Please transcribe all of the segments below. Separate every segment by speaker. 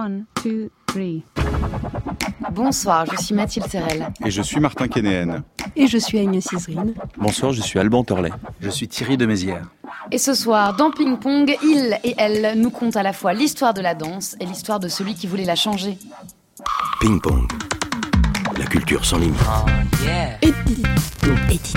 Speaker 1: 1, 2, 3.
Speaker 2: Bonsoir, je suis Mathilde Serrel.
Speaker 3: Et je suis Martin Kénéen.
Speaker 4: Et je suis Agnès Izrine.
Speaker 5: Bonsoir, je suis Alban Torlet.
Speaker 6: Je suis Thierry de Mézières.
Speaker 2: Et ce soir, dans Ping Pong, il et elle nous content à la fois l'histoire de la danse et l'histoire de celui qui voulait la changer.
Speaker 7: Ping Pong, la culture sans limite.
Speaker 4: Édito.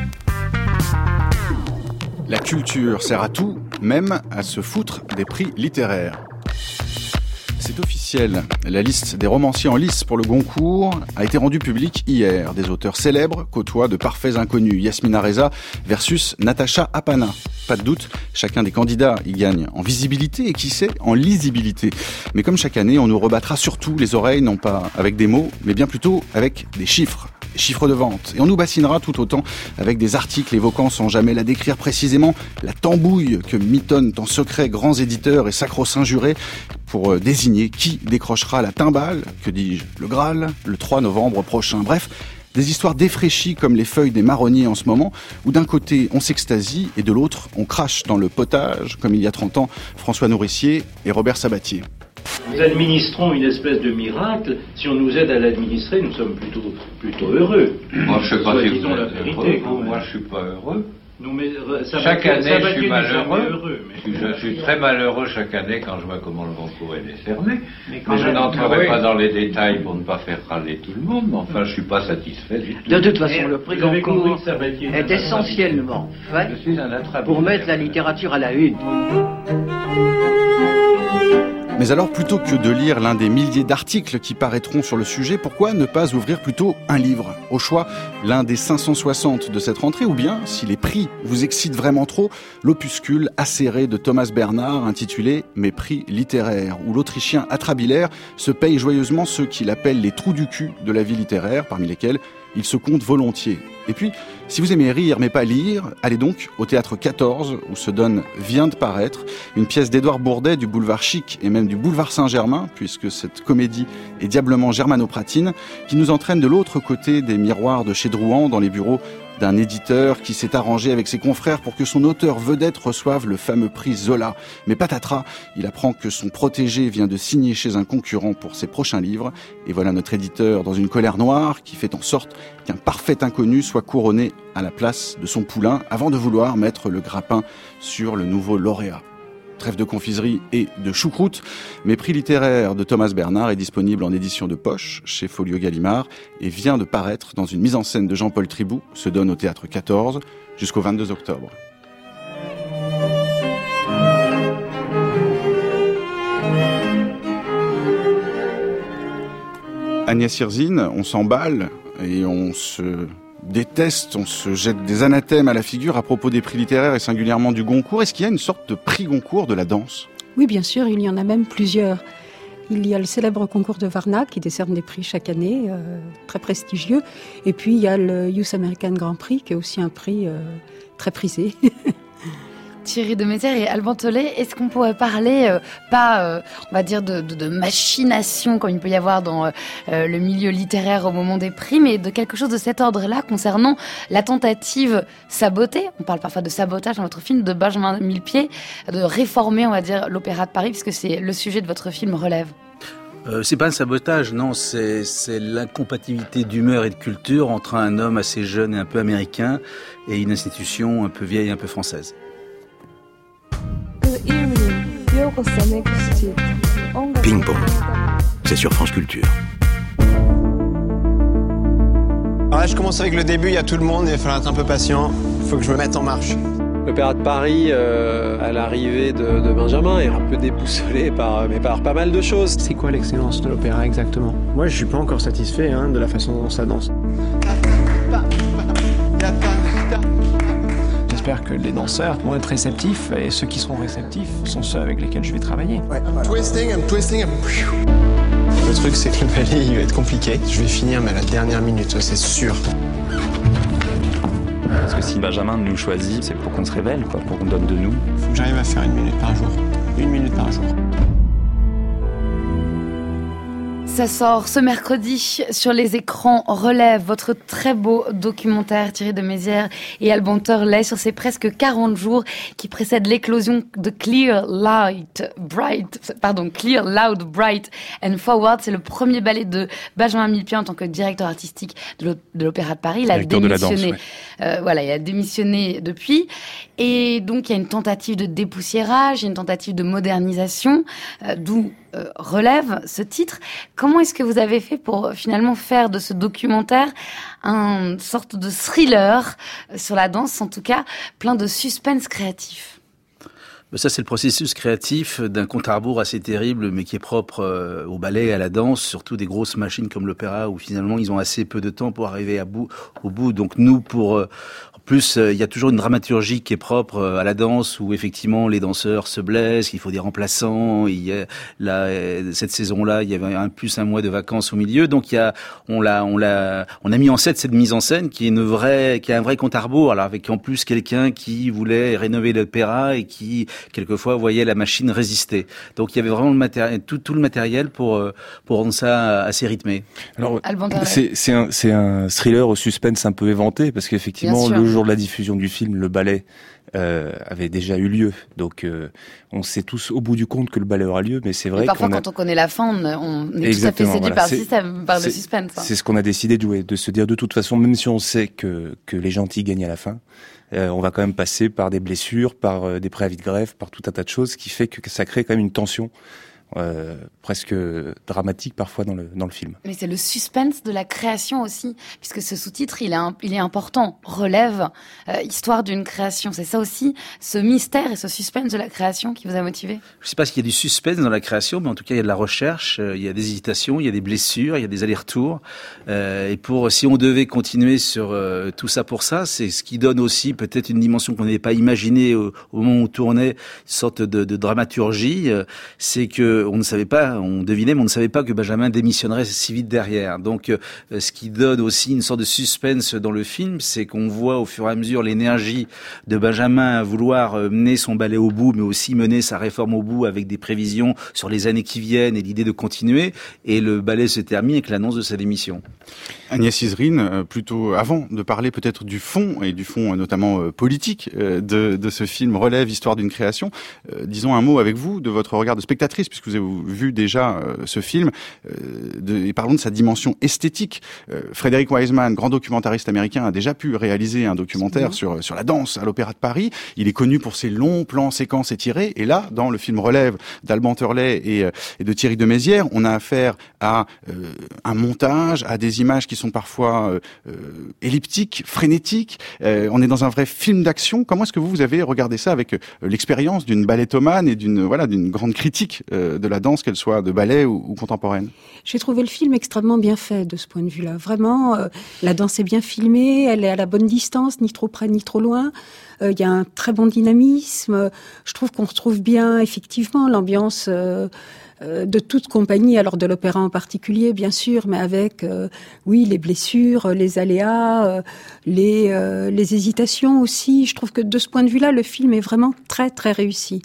Speaker 3: La culture sert à tout, même à se foutre des prix littéraires. C'est officiel, la liste des romanciers en lice pour le Goncourt a été rendue publique hier. Des auteurs célèbres côtoient de parfaits inconnus. Yasmina Reza versus Natacha Apana. Pas de doute, chacun des candidats y gagne en visibilité et qui sait, en lisibilité. Mais comme chaque année, on nous rebattra surtout les oreilles, non pas avec des mots, mais bien plutôt avec des chiffres. Chiffres de vente. Et on nous bassinera tout autant avec des articles évoquant sans jamais la décrire précisément la tambouille que mitonnent en secret grands éditeurs et sacro-saints jurés pour désigner qui décrochera la timbale, que dis-je, le Graal, le 3 novembre prochain. Bref, des histoires défraîchies comme les feuilles des marronniers en ce moment, où d'un côté on s'extasie et de l'autre on crache dans le potage, comme il y a 30 ans François Nourricier et Robert Sabatier.
Speaker 8: Nous administrons une espèce de miracle. Si on nous aide à l'administrer, nous sommes plutôt heureux.
Speaker 9: Moi, je sais pas si
Speaker 8: disons la vérité.
Speaker 9: Moi, je suis pas heureux.
Speaker 8: Non, mais
Speaker 9: chaque année, je suis malheureux.
Speaker 8: Mais
Speaker 9: je suis très malheureux chaque année quand je vois comment le Goncourt est décerné. Mais je n'entrerai pas dans les détails pour ne pas faire râler tout le monde. Mais enfin, je suis pas satisfait du tout.
Speaker 10: De toute façon, le prix Goncourt est essentiellement fait pour mettre la littérature à la une.
Speaker 3: Mais alors, plutôt que de lire l'un des milliers d'articles qui paraîtront sur le sujet, pourquoi ne pas ouvrir plutôt un livre ? Au choix, l'un des 560 de cette rentrée, ou bien, si les prix vous excitent vraiment trop, l'opuscule acéré de Thomas Bernhard intitulé « Mes prix littéraires », où l'Autrichien Atrabiller se paye joyeusement ceux qu'il appelle les trous du cul de la vie littéraire, parmi lesquels il se compte volontiers. Et puis, si vous aimez rire mais pas lire, allez donc au Théâtre 14, où se donne Vient de paraître, une pièce d'Édouard Bourdet du boulevard Chic et même du boulevard Saint-Germain, puisque cette comédie est diablement germanopratine, qui nous entraîne de l'autre côté des miroirs de chez Drouan, dans les bureaux d'un éditeur qui s'est arrangé avec ses confrères pour que son auteur vedette reçoive le fameux prix Zola. Mais patatras, il apprend que son protégé vient de signer chez un concurrent pour ses prochains livres. Et voilà notre éditeur dans une colère noire qui fait en sorte qu'un parfait inconnu soit couronné à la place de son poulain avant de vouloir mettre le grappin sur le nouveau lauréat. Trêve de confiserie et de choucroute. Mes prix littéraires de Thomas Bernhard est disponible en édition de poche chez Folio Gallimard et vient de paraître dans une mise en scène de Jean-Paul Tribou, se donne au Théâtre 14 jusqu'au 22 octobre. Agnès Izrine, on s'emballe et on se déteste, on se jette des anathèmes à la figure à propos des prix littéraires et singulièrement du Goncourt. Est-ce qu'il y a une sorte de prix Goncourt de la danse ?
Speaker 4: Oui, bien sûr, il y en a même plusieurs. Il y a le célèbre concours de Varna qui décerne des prix chaque année, très prestigieux. Et puis il y a le Youth American Grand Prix qui est aussi un prix très prisé.
Speaker 2: Thierry de Mézières et Alban Torlet, est-ce qu'on pourrait parler, on va dire de machination comme il peut y avoir dans le milieu littéraire au moment des prix, mais de quelque chose de cet ordre-là concernant la tentative sabotée, on parle parfois de sabotage dans votre film, de Benjamin Millepied, de réformer, on va dire, l'Opéra de Paris, puisque c'est le sujet de votre film relève.
Speaker 6: C'est pas un sabotage, non, c'est l'incompatibilité d'humeur et de culture entre un homme assez jeune et un peu américain et une institution un peu vieille et un peu française.
Speaker 7: Ping Pong, c'est sur France Culture.
Speaker 11: Alors là, je commence avec le début, il y a tout le monde, il va falloir être un peu patient, il faut que je me mette en marche.
Speaker 12: L'Opéra de Paris, à l'arrivée de Benjamin, est un peu déboussolé par pas mal de choses.
Speaker 11: C'est quoi l'excellence de l'opéra exactement ? Moi, je suis pas encore satisfait de la façon dont ça danse. J'espère que les danseurs vont être réceptifs et ceux qui seront réceptifs sont ceux avec lesquels je vais travailler. Ouais. Twisting. Le truc, c'est que le ballet, il va être compliqué. Je vais finir, mais à la dernière minute, ça, c'est sûr.
Speaker 5: Parce que si Benjamin nous choisit, c'est pour qu'on se révèle, pour qu'on donne de nous.
Speaker 11: Faut que j'arrive à faire 1 minute par jour. 1 minute par jour.
Speaker 2: ça sort ce mercredi sur les écrans. Relève, votre très beau documentaire Thierry de Mézières et Alban Torlay sur ces presque 40 jours qui précèdent l'éclosion de Clear, Loud, Bright and Forward. C'est le premier ballet de Benjamin Millepied en tant que directeur artistique de l'Opéra de Paris. Il a démissionné. Il a démissionné depuis. Et donc, il y a une tentative de dépoussiérage, une tentative de modernisation, d'où Relève ce titre. Comment est-ce que vous avez fait pour finalement faire de ce documentaire une sorte de thriller sur la danse, en tout cas, plein de suspense créatif?
Speaker 6: Ça, c'est le processus créatif d'un compte à rebours assez terrible, mais qui est propre au ballet et à la danse, surtout des grosses machines comme l'opéra, où finalement, ils ont assez peu de temps pour arriver au bout. Donc nous, en plus, il y a toujours une dramaturgie qui est propre à la danse, où effectivement les danseurs se blessent, il faut des remplaçants. Cette saison-là, il y avait un mois de vacances au milieu, donc on a mis en scène cette mise en scène qui est un vrai compte à rebours. Alors avec en plus quelqu'un qui voulait rénover l'opéra et qui quelquefois voyait la machine résister. Donc il y avait vraiment tout le matériel pour rendre ça assez rythmé.
Speaker 1: Alors c'est un thriller au suspense un peu éventé, parce qu'effectivement le jour de la diffusion du film, le ballet avait déjà eu lieu. Donc on sait tous au bout du compte que le ballet aura lieu, mais c'est vrai
Speaker 2: parfois quand on connaît la fin, on est tout à fait séduit par le système, par le suspense.
Speaker 1: C'est ce qu'on a décidé de jouer, de se dire de toute façon, même si on sait que les gentils gagnent à la fin, on va quand même passer par des blessures, par des préavis de grève, par tout un tas de choses qui fait que ça crée quand même une tension presque dramatique parfois dans le film.
Speaker 2: Mais c'est le suspense de la création aussi, puisque ce sous-titre il est important. Relève, histoire d'une création. C'est ça aussi, ce mystère et ce suspense de la création qui vous a motivé?
Speaker 6: Je sais pas s'il y a du suspense dans la création, mais en tout cas il y a de la recherche, il y a des hésitations, il y a des blessures, il y a des allers-retours. Et si on devait continuer sur tout ça pour ça, c'est ce qui donne aussi peut-être une dimension qu'on n'avait pas imaginée au moment où on tournait, une sorte de dramaturgie. C'est que on devinait, mais on ne savait pas que Benjamin démissionnerait si vite derrière. Donc, ce qui donne aussi une sorte de suspense dans le film, c'est qu'on voit au fur et à mesure l'énergie de Benjamin à vouloir mener son ballet au bout, mais aussi mener sa réforme au bout avec des prévisions sur les années qui viennent et l'idée de continuer. Et le ballet se termine avec l'annonce de sa démission.
Speaker 3: Agnès Izrine, plutôt avant de parler peut-être du fond, et du fond notamment politique de ce film Relève, histoire d'une création, disons un mot avec vous de votre regard de spectatrice, puisque vous avez vu déjà ce film, et parlons de sa dimension esthétique. Frédéric Wiseman, grand documentariste américain, a déjà pu réaliser un documentaire sur la danse à l'Opéra de Paris. Il est connu pour ses longs plans séquences étirés, et là, dans le film Relève d'Alban Torlay et de Thierry de Mézières, on a affaire à un montage, à des images qui sont parfois elliptiques, frénétiques. On est dans un vrai film d'action. Comment est-ce que vous avez regardé ça avec l'expérience d'une ballettomane et d'une grande critique de la danse, qu'elle soit de ballet ou contemporaine?
Speaker 4: J'ai trouvé le film extrêmement bien fait de ce point de vue-là. Vraiment, la danse est bien filmée, elle est à la bonne distance, ni trop près ni trop loin. Il y a un très bon dynamisme. Je trouve qu'on retrouve bien, effectivement, l'ambiance de toute compagnie, alors de l'opéra en particulier, bien sûr, mais avec, les blessures, les aléas, les hésitations aussi. Je trouve que de ce point de vue-là, le film est vraiment très, très réussi.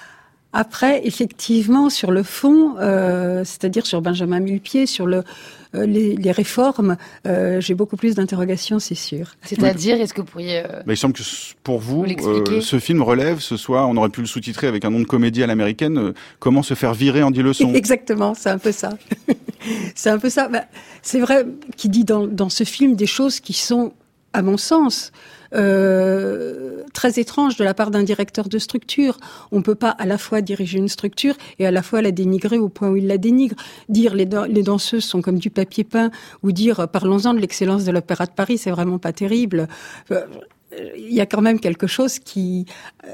Speaker 4: Après, effectivement, sur le fond, c'est-à-dire sur Benjamin Millepied, sur les réformes, j'ai beaucoup plus d'interrogations, c'est sûr.
Speaker 2: C'est-à-dire, est-ce que vous pourriez
Speaker 3: il semble que pour vous, ce film Relève, on aurait pu le sous-titrer avec un nom de comédie à l'américaine, comment se faire virer en 10 leçons.
Speaker 4: Exactement, c'est un peu ça. C'est un peu ça. C'est vrai qu'il dit dans ce film des choses qui sont, à mon sens, très étrange de la part d'un directeur de structure. On peut pas à la fois diriger une structure et à la fois la dénigrer au point où il la dénigre. Dire les danseuses sont comme du papier peint ou dire parlons-en de l'excellence de l'Opéra de Paris, c'est vraiment pas terrible. Il y a quand même quelque chose qui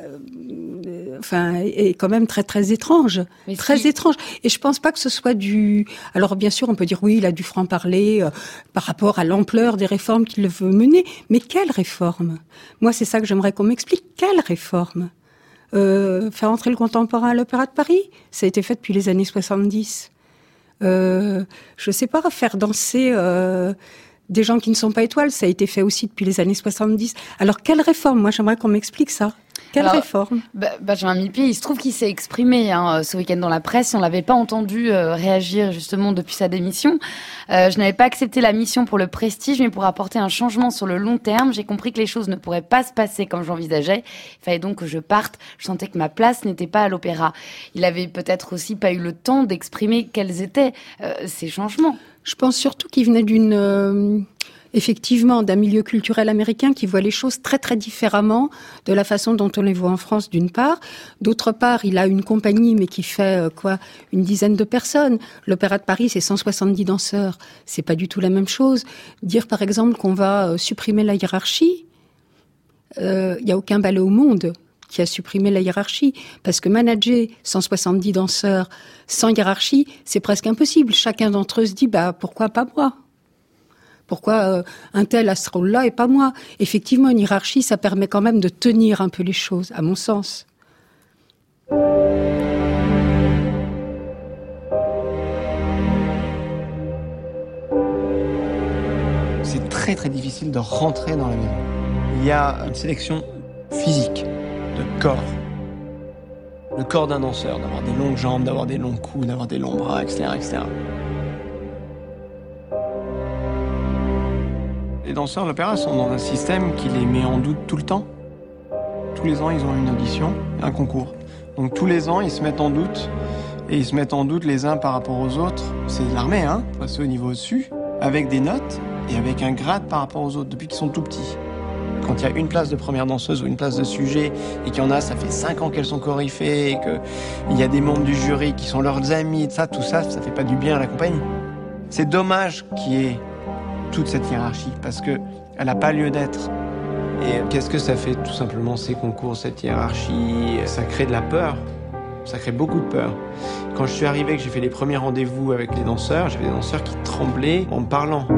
Speaker 4: est quand même très très étrange, étrange. Et je pense pas que ce soit alors bien sûr on peut dire oui, il a du franc-parler par rapport à l'ampleur des réformes qu'il veut mener, mais quelle réforme? Moi c'est ça que j'aimerais qu'on m'explique. Quelle réforme? Faire entrer le contemporain à l'Opéra de Paris, ça a été fait depuis les années 70. Je sais pas, faire danser des gens qui ne sont pas étoiles, ça a été fait aussi depuis les années 70. Alors, quelle réforme? Moi, j'aimerais qu'on m'explique ça. Quelle réforme?
Speaker 2: Benjamin Millepied, il se trouve qu'il s'est exprimé ce week-end dans la presse. On l'avait pas entendu réagir justement depuis sa démission. Je n'avais pas accepté la mission pour le prestige, mais pour apporter un changement sur le long terme. J'ai compris que les choses ne pourraient pas se passer comme j'envisageais. Il fallait donc que je parte. Je sentais que ma place n'était pas à l'opéra. Il avait peut-être aussi pas eu le temps d'exprimer quels étaient ces changements.
Speaker 4: Je pense surtout qu'il venait effectivement d'un milieu culturel américain qui voit les choses très très différemment de la façon dont on les voit en France d'une part. D'autre part, il a une compagnie mais qui fait une dizaine de personnes. L'Opéra de Paris, c'est 170 danseurs. C'est pas du tout la même chose. Dire par exemple qu'on va supprimer la hiérarchie, il y a aucun ballet au monde qui a supprimé la hiérarchie, parce que manager 170 danseurs sans hiérarchie, c'est presque impossible. Chacun d'entre eux se dit pourquoi pas moi? Pourquoi un tel a ce rôle-là et pas moi? Effectivement, une hiérarchie, ça permet quand même de tenir un peu les choses, à mon sens.
Speaker 11: C'est très très difficile de rentrer dans la maison. Il y a une sélection physique, de corps. Le corps d'un danseur, d'avoir des longues jambes, d'avoir des longs coups, d'avoir des longs bras, etc., etc. Les danseurs de l'opéra sont dans un système qui les met en doute tout le temps. Tous les ans, ils ont une audition, un concours. Donc tous les ans, ils se mettent en doute. Et ils se mettent en doute les uns par rapport aux autres. C'est l'armée, passer au niveau au-dessus, avec des notes et avec un grade par rapport aux autres, depuis qu'ils sont tout petits. Quand il y a une place de première danseuse ou une place de sujet, et qu'il y en a, ça fait 5 ans qu'elles sont coryphées, et qu'il y a des membres du jury qui sont leurs amis, tout ça fait pas du bien à la compagnie. C'est dommage qu'il y ait toute cette hiérarchie, parce que elle n'a pas lieu d'être. Et qu'est-ce que ça fait, tout simplement, ces concours, cette hiérarchie? Ça crée de la peur. Ça crée beaucoup de peur. Quand je suis arrivé, que j'ai fait les premiers rendez-vous avec les danseurs, j'avais des danseurs qui tremblaient en me parlant.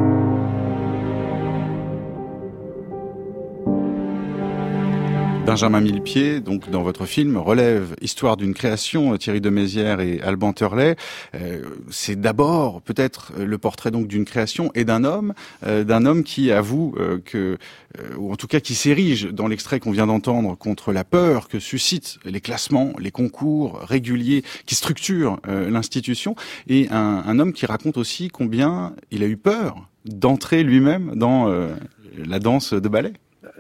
Speaker 3: Benjamin Millepied, donc dans votre film, relève Histoire d'une création, Thierry de Mézières et Alban Turlet. C'est d'abord peut-être le portrait donc d'une création et d'un homme qui avoue ou en tout cas qui s'érige dans l'extrait qu'on vient d'entendre contre la peur que suscitent les classements, les concours réguliers qui structurent l'institution, et un homme qui raconte aussi combien il a eu peur d'entrer lui-même dans la danse de ballet.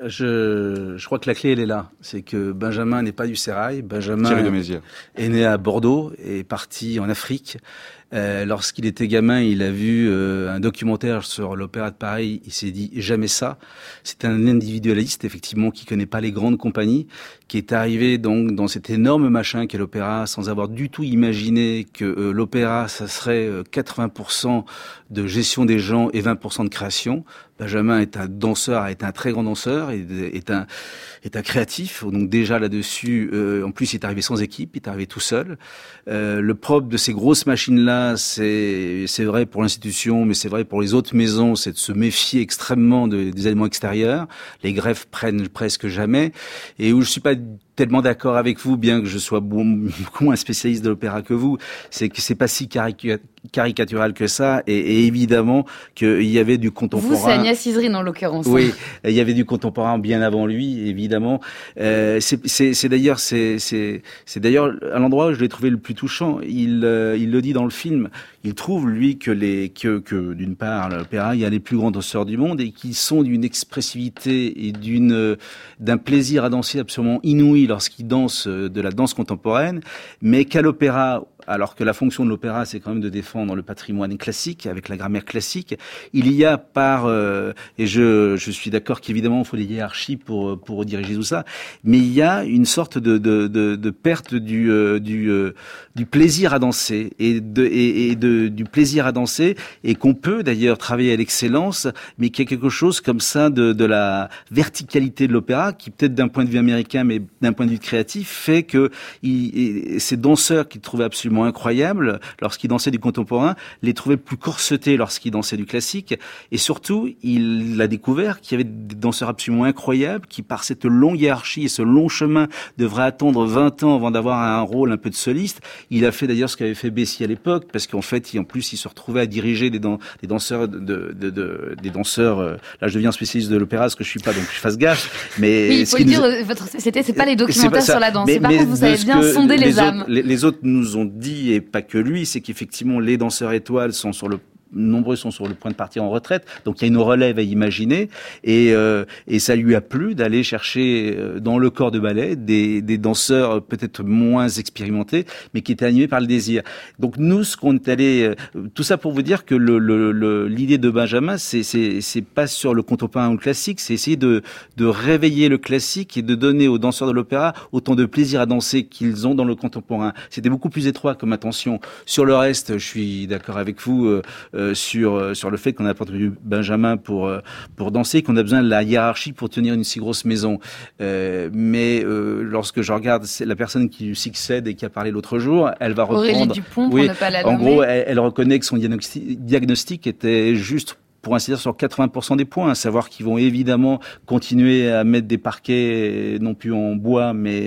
Speaker 6: Je crois que la clé, elle est là. C'est que Benjamin n'est pas du sérail. Benjamin
Speaker 3: Thierry de Mézières
Speaker 6: est né à Bordeaux et est parti en Afrique. Lorsqu'il était gamin, il a vu un documentaire sur l'Opéra de Paris. Il s'est dit jamais ça. C'est un individualiste, effectivement, qui connaît pas les grandes compagnies, qui est arrivé donc dans cet énorme machin qu'est l'opéra, sans avoir du tout imaginé que l'opéra, ça serait 80% de gestion des gens et 20% de création. Benjamin est un danseur, est un très grand danseur, est un créatif. Donc déjà là-dessus, en plus, il est arrivé sans équipe, il est arrivé tout seul. Le propre de ces grosses machines-là, c'est vrai pour l'institution, mais c'est vrai pour les autres maisons, c'est de se méfier extrêmement des éléments extérieurs. Les greffes prennent presque jamais. Et où je suis pas tellement d'accord avec vous, bien que je sois beaucoup moins spécialiste de l'opéra que vous, c'est que c'est pas si caricatural que ça, et évidemment qu'il y avait du contemporain.
Speaker 2: Vous, c'est Agnès Izrine en l'occurrence.
Speaker 6: Oui, il y avait du contemporain bien avant lui, évidemment. C'est d'ailleurs à l'endroit où je l'ai trouvé le plus touchant. Il le dit dans le film. Il trouve lui que d'une part l'opéra, il y a les plus grands danseurs du monde et qui sont d'une expressivité et d'un plaisir à danser absolument inouï lorsqu'ils dansent de la danse contemporaine, mais qu'à l'opéra, alors que la fonction de l'opéra, c'est quand même de défendre le patrimoine classique, avec la grammaire classique, il y a et je suis d'accord qu'évidemment, il faut des hiérarchies pour diriger tout ça, mais il y a une sorte de perte du plaisir à danser, du plaisir à danser, et qu'on peut d'ailleurs travailler à l'excellence, mais qu'il y a quelque chose comme ça de la verticalité de l'opéra, qui peut-être d'un point de vue américain, mais d'un point de vue créatif, fait que ces danseurs qui trouvaient absolument absolument incroyables lorsqu'il dansait du contemporain, les trouvait plus corsetés lorsqu'il dansait du classique. Et surtout, il a découvert qu'il y avait des danseurs absolument incroyables qui, par cette longue hiérarchie et ce long chemin, devraient attendre 20 ans avant d'avoir un rôle un peu de soliste. Il a fait d'ailleurs ce qu'avait fait Bessy à l'époque, parce qu'en fait, en plus, il se retrouvait à diriger des danseurs, des danseurs. Là, je deviens spécialiste de l'opéra, ce que je suis pas, donc je fasse gaffe. Mais
Speaker 2: oui, il faut le dire, votre société, c'est pas les documentaires sur la danse. Mais par contre, vous avez bien sondé les âmes.
Speaker 6: Les autres nous ont dit, et pas que lui, c'est qu'effectivement, les danseurs étoiles nombreux sont sur le point de partir en retraite, donc il y a une relève à imaginer, et ça lui a plu d'aller chercher dans le corps de ballet des danseurs peut-être moins expérimentés, mais qui étaient animés par le désir. Donc nous, ce qu'on est allé, tout ça pour vous dire que l'idée de Benjamin, c'est pas sur le contemporain ou le classique, c'est essayer de réveiller le classique et de donner aux danseurs de l'opéra autant de plaisir à danser qu'ils ont dans le contemporain. C'était beaucoup plus étroit comme intention. Sur le reste, je suis d'accord avec vous. Sur le fait qu'on a entendu Benjamin pour danser, qu'on a besoin de la hiérarchie pour tenir une si grosse maison. Mais lorsque je regarde la personne qui lui succède et qui a parlé l'autre jour, elle va reprendre...
Speaker 2: Aurélie Dupont, pour ne pas la nommer.
Speaker 6: En gros, elle reconnaît que son diagnostic était juste, pour ainsi dire, sur 80% des points, à savoir qu'ils vont évidemment continuer à mettre des parquets non plus en bois, mais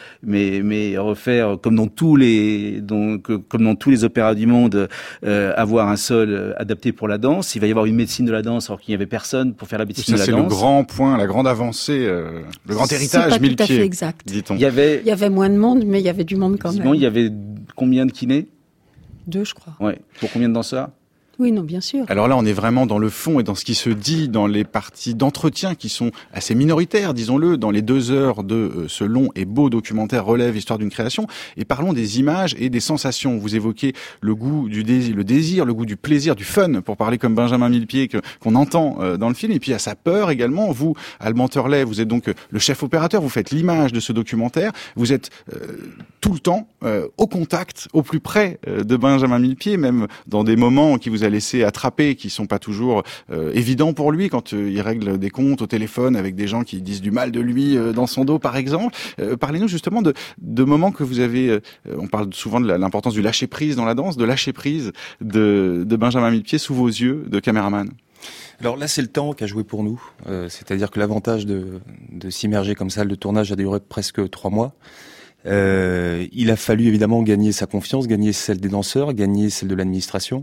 Speaker 6: refaire comme dans tous les opéras du monde, avoir un sol adapté pour la danse. Il va y avoir une médecine de la danse, alors qu'il n'y avait personne pour faire la médecine de la danse.
Speaker 3: C'est le grand point, la grande avancée, le grand héritage Millepied.
Speaker 4: C'est pas tout à fait exact.
Speaker 3: Dit-on.
Speaker 4: Il y avait moins de monde, mais il y avait du monde quand même.
Speaker 6: Il y avait combien de kinés?
Speaker 4: 2, je crois.
Speaker 6: Ouais. Pour combien de danseurs?
Speaker 4: Oui, non, bien sûr.
Speaker 3: Alors là, on est vraiment dans le fond et dans ce qui se dit dans les parties d'entretien qui sont assez minoritaires, disons-le, dans les 2 heures de ce long et beau documentaire Relève, histoire d'une création. Et parlons des images et des sensations. Vous évoquez le goût du désir, le goût du plaisir, du fun, pour parler comme Benjamin Millepied qu'on entend dans le film. Et puis à sa peur également. Vous, Alban Turlet, vous êtes donc le chef opérateur. Vous faites l'image de ce documentaire. Vous êtes tout le temps au contact, au plus près de Benjamin Millepied, même dans des moments qui vous a laissé attraper, qui sont pas toujours évidents pour lui, quand il règle des comptes au téléphone avec des gens qui disent du mal de lui dans son dos, par exemple. Parlez-nous justement de moments que vous avez... on parle souvent de l'importance du lâcher-prise dans la danse, de lâcher-prise de Benjamin Millepied sous vos yeux de caméraman.
Speaker 1: Alors là, c'est le temps qui a joué pour nous. C'est-à-dire que l'avantage de s'immerger comme ça, le tournage a duré presque 3 mois. Il a fallu évidemment gagner sa confiance, gagner celle des danseurs, gagner celle de l'administration.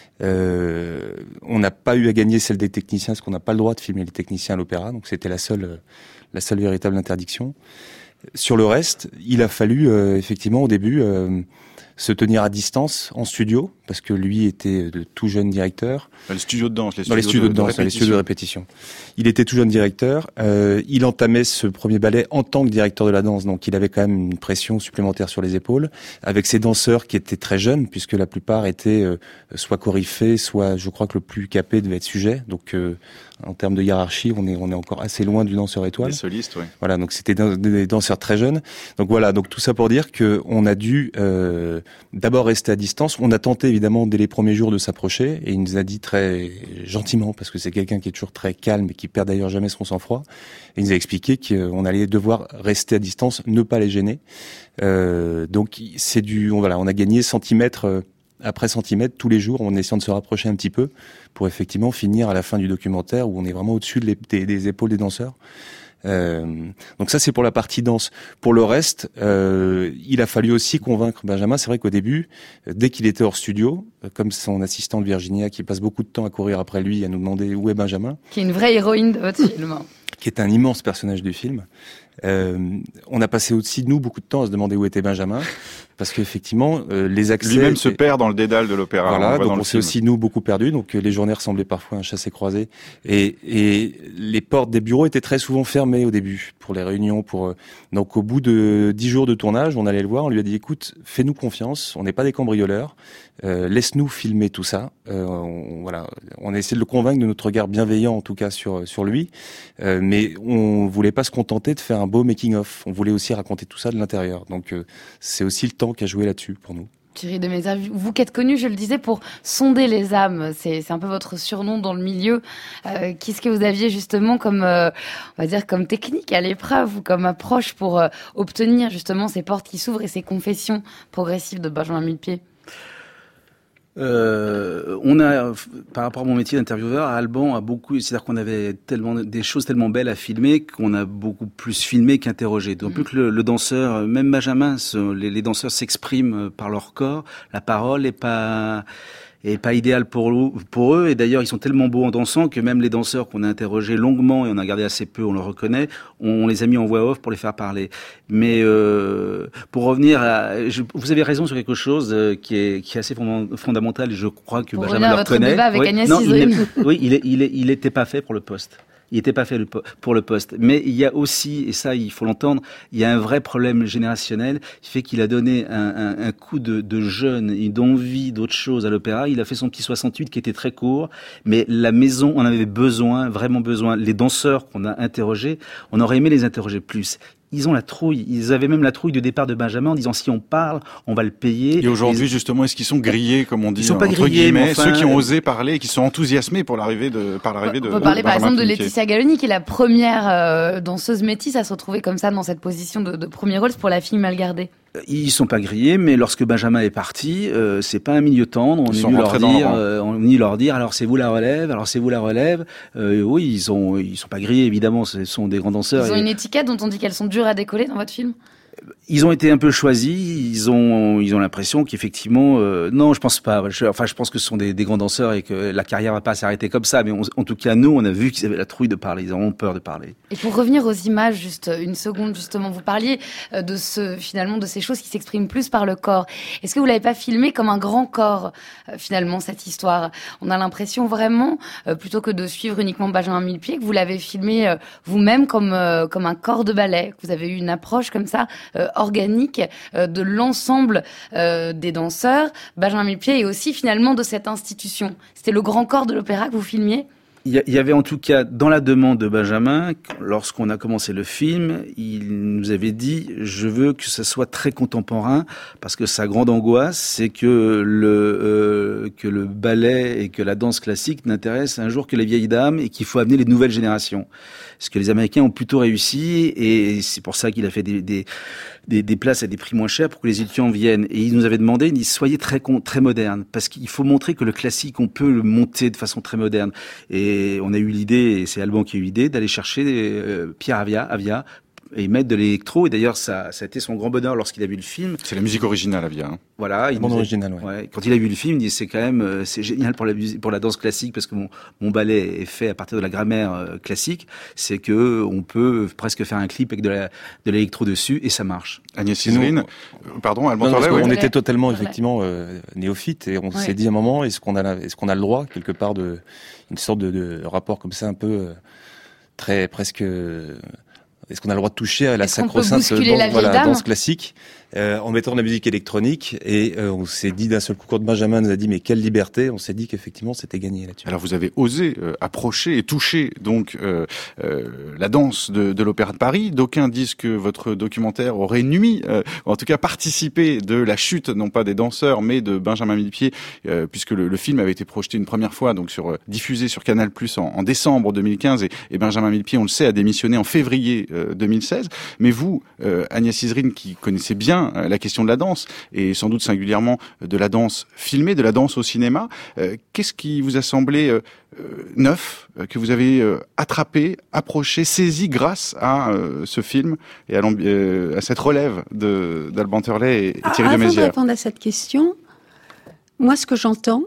Speaker 1: On n'a pas eu à gagner celle des techniciens, parce qu'on n'a pas le droit de filmer les techniciens à l'opéra, donc c'était la seule véritable interdiction. Sur le reste, il a fallu effectivement au début se tenir à distance en studio, parce que lui était de tout jeune directeur.
Speaker 3: Le studio de danse,
Speaker 1: les studios de répétition. Il était tout jeune directeur. Il entamait ce premier ballet en tant que directeur de la danse, donc il avait quand même une pression supplémentaire sur les épaules, avec ses danseurs qui étaient très jeunes, puisque la plupart étaient soit coryphées, soit, je crois que le plus capé devait être Sujet. Donc en termes de hiérarchie, on est encore assez loin du danseur étoile.
Speaker 3: Des solistes, oui.
Speaker 1: Voilà, donc c'était des danseurs très jeunes. Donc voilà, donc tout ça pour dire que on a dû d'abord rester à distance. On a tenté évidemment dès les premiers jours de s'approcher, et il nous a dit très gentiment, parce que c'est quelqu'un qui est toujours très calme et qui perd d'ailleurs jamais son sang-froid, et il nous a expliqué qu'on allait devoir rester à distance, ne pas les gêner. Donc c'est on a gagné centimètre après centimètre tous les jours, en essayant de se rapprocher un petit peu pour effectivement finir à la fin du documentaire où on est vraiment au-dessus des épaules des danseurs. Donc ça c'est pour la partie danse. Pour le reste, il a fallu aussi convaincre Benjamin. C'est vrai qu'au début, dès qu'il était hors studio, comme son assistante Virginia qui passe beaucoup de temps à courir après lui, à nous demander où est Benjamin,
Speaker 2: qui est une vraie héroïne de votre film,
Speaker 1: qui est un immense personnage du film. On a passé aussi nous beaucoup de temps à se demander où était Benjamin, parce qu'effectivement les accès
Speaker 3: lui-même se perd dans le dédale de l'opéra.
Speaker 1: Voilà, donc on s'est aussi nous beaucoup perdus, donc les journées ressemblaient parfois à un chassé-croisé, et les portes des bureaux étaient très souvent fermées au début pour les réunions. Donc au bout de 10 jours de tournage, on allait le voir, on lui a dit écoute, fais-nous confiance, on n'est pas des cambrioleurs, laisse-nous filmer tout ça. On a essayé de le convaincre de notre regard bienveillant en tout cas sur lui, mais on voulait pas se contenter de faire un beau making-of. On voulait aussi raconter tout ça de l'intérieur. Donc c'est aussi le temps qui a joué là-dessus pour nous.
Speaker 2: Thierry de Mézières, vous qui êtes connu, je le disais, pour sonder les âmes, c'est un peu votre surnom dans le milieu. Qu'est-ce que vous aviez justement comme, on va dire, comme technique à l'épreuve ou comme approche pour obtenir justement ces portes qui s'ouvrent et ces confessions progressives de Benjamin Millepied?
Speaker 6: On a, par rapport à mon métier d'intervieweur, Alban a beaucoup, c'est-à-dire qu'on avait des choses tellement belles à filmer qu'on a beaucoup plus filmé qu'interrogé. D'autant plus que le danseur, même Benjamin, les danseurs s'expriment par leur corps. La parole est pas idéal pour eux. Et d'ailleurs, ils sont tellement beaux en dansant que même les danseurs qu'on a interrogés longuement, et on a gardé assez peu, on le reconnaît, on les a mis en voix off pour les faire parler. Mais pour revenir vous avez raison sur quelque chose qui est assez fondamental, et je crois que Benjamin le reconnaît.
Speaker 2: Débat avec Agnès Sizerine.
Speaker 6: Il n'était pas fait pour le poste. Il n'était pas fait pour le poste. Mais il y a aussi, et ça il faut l'entendre, il y a un vrai problème générationnel qui fait qu'il a donné un coup de jeune et d'envie d'autre chose à l'opéra. Il a fait son petit 68 qui était très court, mais la maison en avait besoin, vraiment besoin. Les danseurs qu'on a interrogés, on aurait aimé les interroger plus. Ils ont la trouille. Ils avaient même la trouille de départ de Benjamin en disant si on parle, on va le payer.
Speaker 3: Et aujourd'hui, justement, est-ce qu'ils sont grillés, comme on dit,
Speaker 6: ils sont pas
Speaker 3: entre
Speaker 6: grillés,
Speaker 3: guillemets,
Speaker 6: enfin,
Speaker 3: ceux qui ont osé parler et qui sont enthousiasmés par l'arrivée de
Speaker 2: On peut parler par exemple de Laetitia Galloni, qui est la première danseuse métisse à se retrouver comme ça dans cette position de premier rôle pour La fille mal gardée.
Speaker 6: Ils sont pas grillés, mais lorsque Benjamin est parti, c'est pas un milieu tendre. On est venu leur dire, alors c'est vous la relève. Oui, ils sont pas grillés évidemment. Ce sont des grands danseurs.
Speaker 2: Ils ont une étiquette dont on dit qu'elles sont dures à décoller dans votre film.
Speaker 6: Ils ont été un peu choisis. Ils ont l'impression qu'effectivement, non, je pense pas. Je pense que ce sont des grands danseurs et que la carrière va pas s'arrêter comme ça. Mais en tout cas, nous, on a vu qu'ils avaient la trouille de parler. Ils ont peur de parler.
Speaker 2: Et pour revenir aux images, juste une seconde, justement, vous parliez de ces choses qui s'expriment plus par le corps. Est-ce que vous l'avez pas filmé comme un grand corps, finalement, cette histoire? On a l'impression vraiment, plutôt que de suivre uniquement Benjamin Millepied, que vous l'avez filmé vous-même comme un corps de ballet. Que vous avez eu une approche comme ça, organique de l'ensemble des danseurs, Benjamin Millepied, et aussi finalement de cette institution. C'était le grand corps de l'opéra que vous filmiez?
Speaker 6: Il y avait en tout cas dans la demande de Benjamin, lorsqu'on a commencé le film, il nous avait dit « je veux que ça soit très contemporain » parce que sa grande angoisse, c'est que le ballet et que la danse classique n'intéressent un jour que les vieilles dames et qu'il faut amener les nouvelles générations. Ce que les Américains ont plutôt réussi, et c'est pour ça qu'il a fait des places à des prix moins chers pour que les étudiants viennent. Et il nous avait demandé, il dit, soyez très moderne, parce qu'il faut montrer que le classique, on peut le monter de façon très moderne. Et on a eu l'idée, et c'est Alban qui a eu l'idée, d'aller chercher Pierre Avia, et mettre de l'électro. Et d'ailleurs, ça a été son grand bonheur lorsqu'il a vu le film.
Speaker 3: C'est la musique originale, Avia. Hein.
Speaker 6: Voilà.
Speaker 1: Original,
Speaker 6: ouais. Quand il a vu le film, il dit c'est quand même c'est génial pour la danse classique parce que mon ballet est fait à partir de la grammaire classique. C'est que on peut presque faire un clip avec de l'électro dessus et ça marche.
Speaker 3: Agnès Sizerine, pardon, Alban Torlet,
Speaker 1: on était totalement effectivement néophytes et on s'est dit à un moment est-ce qu'on a le droit quelque part de une sorte de rapport comme ça un peu très presque. Est-ce qu'on a le droit de toucher à la sacro-sainte danse classique en mettant de la musique électronique et on s'est dit d'un seul coup quand Benjamin nous a dit mais quelle liberté, on s'est dit qu'effectivement c'était gagné là-dessus.
Speaker 3: Alors vous avez osé approcher et toucher donc la danse de l'Opéra de Paris. D'aucuns disent que votre documentaire aurait nui, ou en tout cas participé de la chute non pas des danseurs mais de Benjamin Millepied, puisque le film avait été projeté une première fois donc diffusé sur Canal+ en décembre 2015 et Benjamin Millepied, on le sait, a démissionné en février 2016. Mais vous, Agnès Sizerine, qui connaissez bien la question de la danse, et sans doute singulièrement de la danse filmée, de la danse au cinéma, qu'est-ce qui vous a semblé neuf, que vous avez attrapé, approché, saisi grâce à ce film et à cette relève d'Alban Torlet et Thierry de Mézières?
Speaker 4: Avant de répondre à cette question, moi ce que j'entends,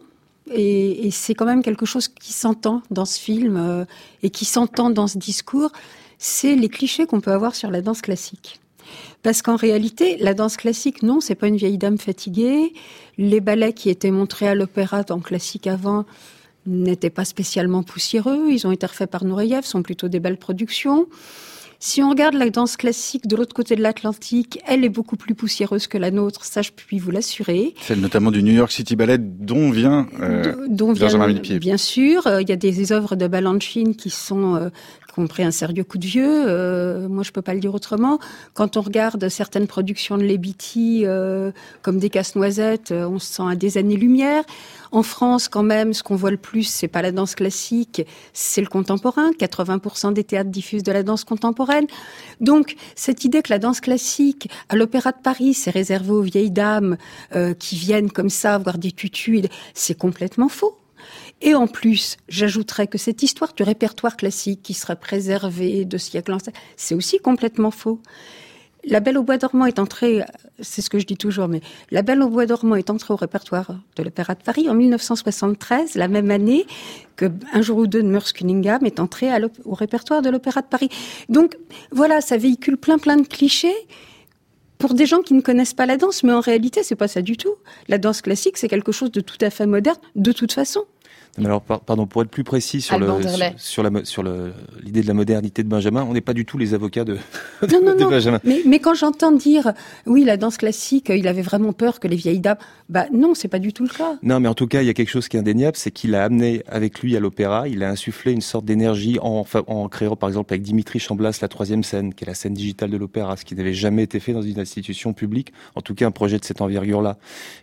Speaker 4: et c'est quand même quelque chose qui s'entend dans ce film et qui s'entend dans ce discours, c'est les clichés qu'on peut avoir sur la danse classique. Parce qu'en réalité, la danse classique, non, c'est pas une vieille dame fatiguée. Les ballets qui étaient montrés à l'opéra dans classique avant n'étaient pas spécialement poussiéreux. Ils ont été refaits par Nureyev, sont plutôt des belles productions. Si on regarde la danse classique de l'autre côté de l'Atlantique, elle est beaucoup plus poussiéreuse que la nôtre, ça je puis vous l'assurer.
Speaker 3: Celle notamment du New York City Ballet dont vient Benjamin Millepied.
Speaker 4: Bien sûr, il y a des œuvres de Balanchine qui sont qui ont pris un sérieux coup de vieux. Moi, je peux pas le dire autrement. Quand on regarde certaines productions de Lebiti, comme des Casse-Noisettes, on se sent à des années-lumière. En France, quand même, ce qu'on voit le plus, c'est pas la danse classique, c'est le contemporain. 80% des théâtres diffusent de la danse contemporaine. Donc, cette idée que la danse classique, à l'Opéra de Paris, c'est réservé aux vieilles dames qui viennent comme ça voir des tutus, c'est complètement faux. Et en plus, j'ajouterais que cette histoire du répertoire classique qui serait préservé de siècle en siècle, c'est aussi complètement faux. La Belle au bois dormant est entrée, c'est ce que je dis toujours, mais La Belle au bois dormant est entrée au répertoire de l'Opéra de Paris en 1973, la même année que Un jour ou deux de Merce Cunningham est entré au répertoire de l'Opéra de Paris. Donc voilà, ça véhicule plein de clichés pour des gens qui ne connaissent pas la danse, mais en réalité, c'est pas ça du tout. La danse classique, c'est quelque chose de tout à fait moderne, de toute façon.
Speaker 1: Mais alors, pardon, pour être plus précis sur l'idée de la modernité de Benjamin, on n'est pas du tout les avocats de Benjamin.
Speaker 4: Mais quand j'entends dire, oui, la danse classique, il avait vraiment peur que les vieilles dames, non, c'est pas du tout le cas.
Speaker 1: Non, mais en tout cas, il y a quelque chose qui est indéniable, c'est qu'il a amené avec lui à l'opéra, il a insufflé une sorte d'énergie en créant, par exemple, avec Dimitri Chamblas, la 3e scène, qui est la scène digitale de l'opéra, ce qui n'avait jamais été fait dans une institution publique, en tout cas un projet de cette envergure-là.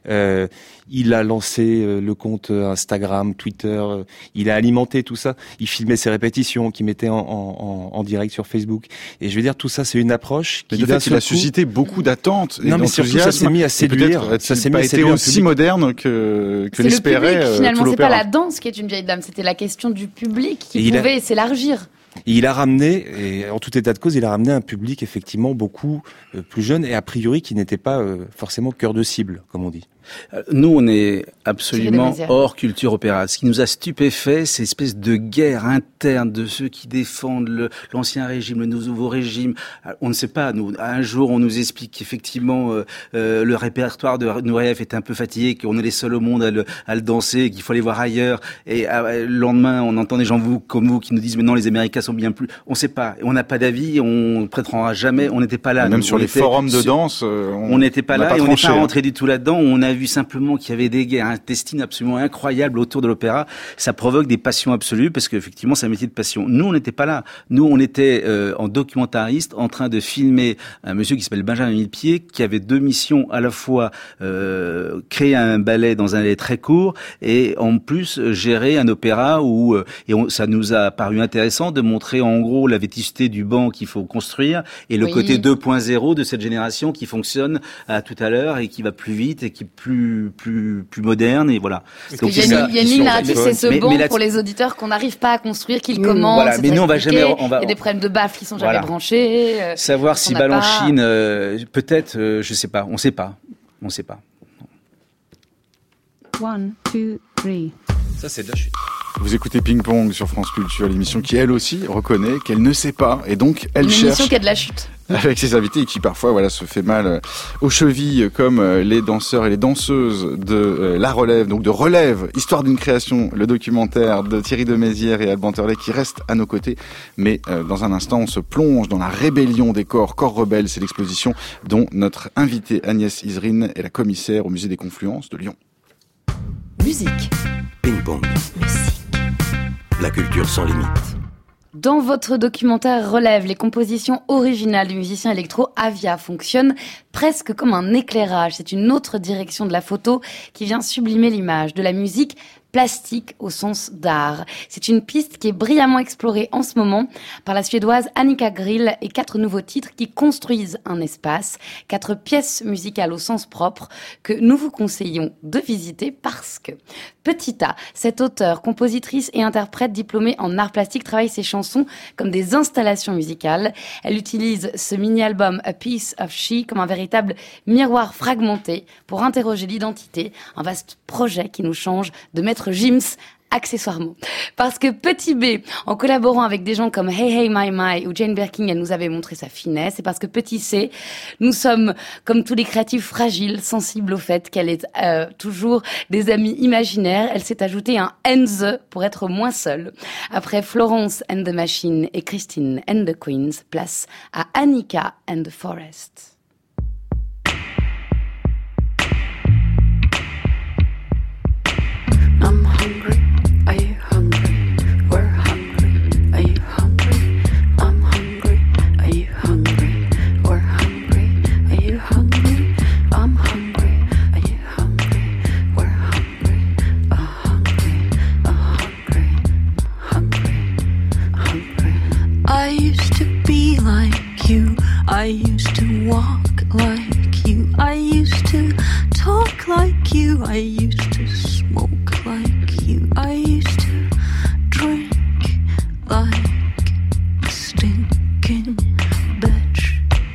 Speaker 1: Il a lancé le compte Instagram, Twitter, il a alimenté tout ça, il filmait ses répétitions, qu'il mettait en direct sur Facebook. Et je veux dire, tout ça, c'est une approche qui
Speaker 3: il a suscité beaucoup d'attentes et
Speaker 1: non, mais surtout, ça s'est mis à séduire.
Speaker 3: Ça s'est pas été aussi moderne que l'espérait tout
Speaker 2: finalement, c'est
Speaker 3: l'opéra.
Speaker 2: pas la danse qui est une vieille dame, c'était la question du public qui pouvait s'élargir.
Speaker 1: Et il a ramené, et en tout état de cause, il a ramené un public effectivement beaucoup plus jeune et a priori qui n'était pas forcément cœur de cible, comme on dit.
Speaker 6: Nous, on est absolument hors culture opéra. Ce qui nous a stupéfait, c'est l'espèce de guerre interne de ceux qui défendent l'ancien régime, le nouveau régime. On ne sait pas. Nous, un jour, on nous explique qu'effectivement, le répertoire de Nureyev est un peu fatigué, qu'on est les seuls au monde à le danser, qu'il faut aller voir ailleurs. Et le lendemain, on entend des gens comme vous qui nous disent mais non, les Américains sont bien plus. On ne sait pas. On n'a pas d'avis. On ne prétendra jamais. On n'était pas là.
Speaker 3: Même sur les forums de danse,
Speaker 6: on n'était pas là et on n'est pas rentré du tout là-dedans. On a vu simplement qu'il y avait des guerres intestines absolument incroyables autour de l'opéra. Ça provoque des passions absolues parce qu'effectivement, c'est un métier de passion. Nous, on n'était pas là. Nous, on était en documentariste en train de filmer un monsieur qui s'appelle Benjamin Millepied qui avait 2 missions, à la fois créer un ballet dans un délai très court et en plus gérer un opéra où ça nous a paru intéressant de montrer en gros la vétusté du banc qu'il faut construire et le côté 2.0 de cette génération qui fonctionne à tout à l'heure et qui va plus vite et qui est plus moderne et voilà.
Speaker 2: Donc il y a une ligne narrative, c'est ce banc pour les auditeurs qu'on n'arrive pas à construire, qu'ils commencent. Voilà,
Speaker 6: mais nous on va jamais.
Speaker 2: Il y a des problèmes de baffes qui sont jamais branchés.
Speaker 6: Savoir si Balanchine, peut-être, je sais pas, on sait pas.
Speaker 13: 1, 2, 3.
Speaker 1: Ça c'est de la chute.
Speaker 3: Vous écoutez Ping Pong sur France Culture, l'émission qui elle aussi reconnaît qu'elle ne sait pas et donc elle cherche.
Speaker 2: Une émission qui a de la chute.
Speaker 3: Avec ses invités et qui parfois se fait mal aux chevilles comme les danseurs et les danseuses de La Relève, donc de Relève, Histoire d'une création, le documentaire de Thierry de Mézières et Alban Terlet qui reste à nos côtés. Mais dans un instant, on se plonge dans la rébellion des corps rebelles. C'est l'exposition dont notre invitée Agnès Izrine est la commissaire au Musée des Confluences de Lyon.
Speaker 2: Musique.
Speaker 7: Ping-pong.
Speaker 2: Musique.
Speaker 7: La culture sans limite.
Speaker 2: Dans votre documentaire Relève, les compositions originales du musicien électro Avia fonctionnent presque comme un éclairage. C'est une autre direction de la photo qui vient sublimer l'image, de la musique plastique au sens d'art. C'est une piste qui est brillamment explorée en ce moment par la Suédoise Annika Grill et 4 nouveaux titres qui construisent un espace, 4 pièces musicales au sens propre que nous vous conseillons de visiter parce que Petit A, cette auteure, compositrice et interprète diplômée en art plastique, travaille ses chansons comme des installations musicales. Elle utilise ce mini-album A Piece of She comme un véritable miroir fragmenté pour interroger l'identité, un vaste projet qui nous change de Maître Gims accessoirement. Parce que Petit B, en collaborant avec des gens comme Hey Hey My My ou Jane Birkin, elle nous avait montré sa finesse. Et parce que Petit C, nous sommes, comme tous les créatifs fragiles, sensibles au fait qu'elle est toujours des amis imaginaires. Elle s'est ajoutée un and the pour être moins seule. Après Florence and the Machine et Christine and the Queens, place à Annika and the Forest.
Speaker 13: I'm hungry. Are you hungry? We're hungry. Are you hungry?
Speaker 14: used to walk like you. I used to talk like you. I used to smoke like you. I used to drink like a stinking bitch.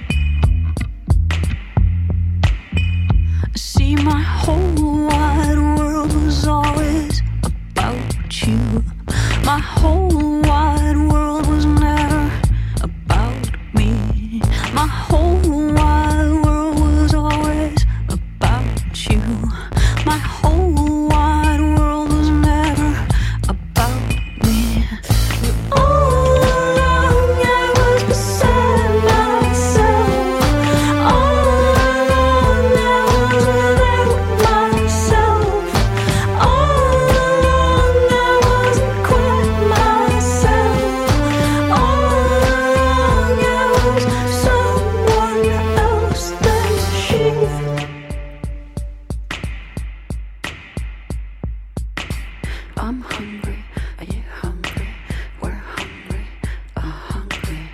Speaker 14: See, my whole wide world was always about you. My whole wide world was never about me. My whole wide world was always about you. My whole wide world was never about me. All along I was beside myself. All along I was without myself. All along I wasn't quite myself. All along I was someone else than she. I'm hungry, are you hungry? We're hungry, hungry,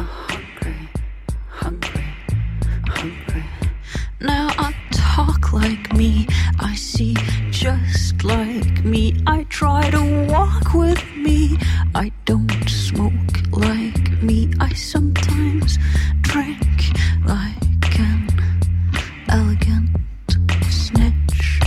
Speaker 14: hungry, hungry. Now I talk like me, I see just like me. I try to walk with me, I don't smoke like me. I sometimes drink like an elegant snitch.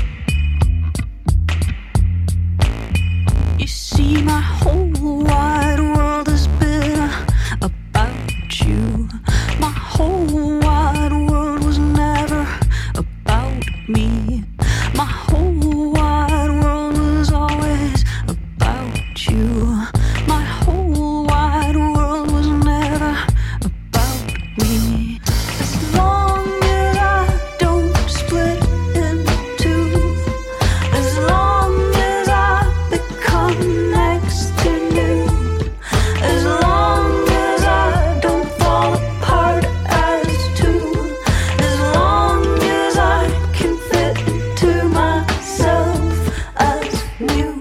Speaker 14: You see, my whole wide world has been about you. My whole wide world was never about me. My whole wide world was always about you. My whole wide world was never about me. As long as I don't split in two, as long as I become next to you, as long as I don't fall apart as two, as long as I can fit into myself as new.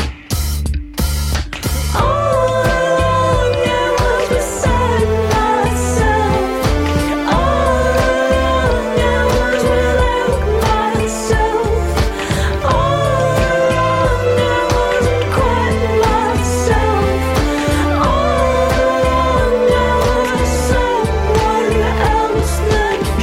Speaker 14: All along I was beside myself. All along I was without myself. All along I wasn't quite myself. All along I was someone else than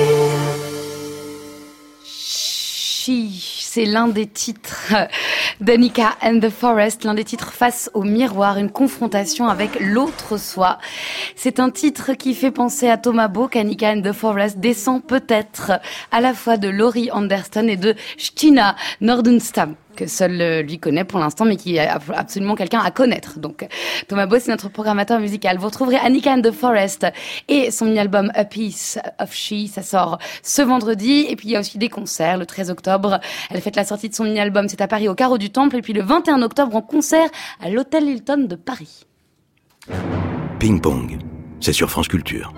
Speaker 14: she.
Speaker 2: C'est l'un des titres d'Annika and the Forest, l'un des titres face au miroir, une confrontation avec l'autre soi. C'est un titre qui fait penser à Thomas Bock. Annika and the Forest descend peut-être à la fois de Laurie Anderson et de Stina Nordenstam, que seul lui connaît pour l'instant, mais qui est absolument quelqu'un à connaître. Donc, Thomas Bock, c'est notre programmateur musical. Vous retrouverez Annika and the Forest et son mini-album A Piece of She. Ça sort ce vendredi. Et puis, il y a aussi des concerts le 13 octobre. Elle fête la sortie de son mini-album. C'est à Paris, au Carreau du Temple. Et puis, le 21 octobre, en concert à l'Hôtel Hilton de Paris.
Speaker 7: Ping Pong, c'est sur France Culture.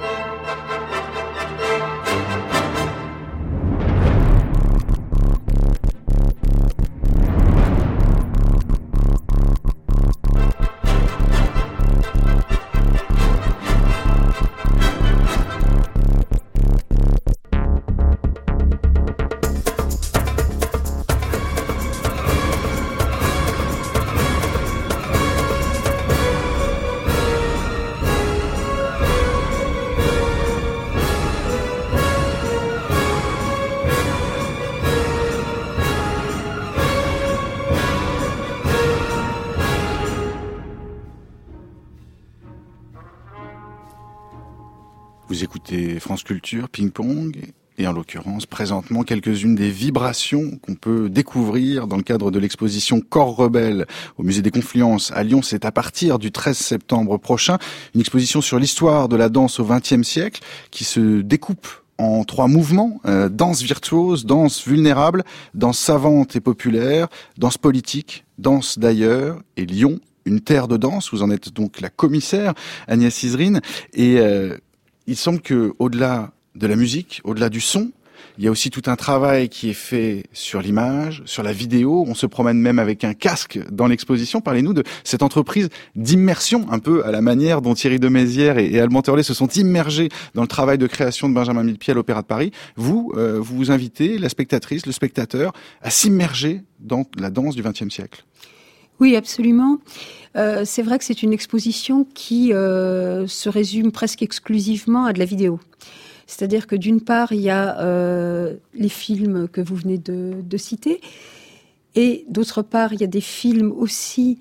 Speaker 3: Vous écoutez France Culture, Ping Pong, et en l'occurrence, présentement, quelques-unes des vibrations qu'on peut découvrir dans le cadre de l'exposition Corps Rebelle au Musée des Confluences à Lyon. C'est à partir du 13 septembre prochain, une exposition sur l'histoire de la danse au XXe siècle qui se découpe en 3 mouvements, danse virtuose, danse vulnérable, danse savante et populaire, danse politique, danse d'ailleurs, et Lyon, une terre de danse. Vous en êtes donc la commissaire, Agnès Izrine, et il semble que, au-delà de la musique, au-delà du son, Il y a aussi tout un travail qui est fait sur l'image, sur la vidéo. On se promène même avec un casque dans l'exposition. Parlez-nous de cette entreprise d'immersion, un peu à la manière dont Thierry de Mézières et Alban Terlet se sont immergés dans le travail de création de Benjamin Millepied à l'Opéra de Paris. Vous invitez la spectatrice, le spectateur à s'immerger dans la danse du XXe siècle.
Speaker 4: Oui, absolument. C'est vrai que c'est une exposition qui se résume presque exclusivement à de la vidéo. C'est-à-dire que d'une part, il y a les films que vous venez de citer, et d'autre part, il y a des films aussi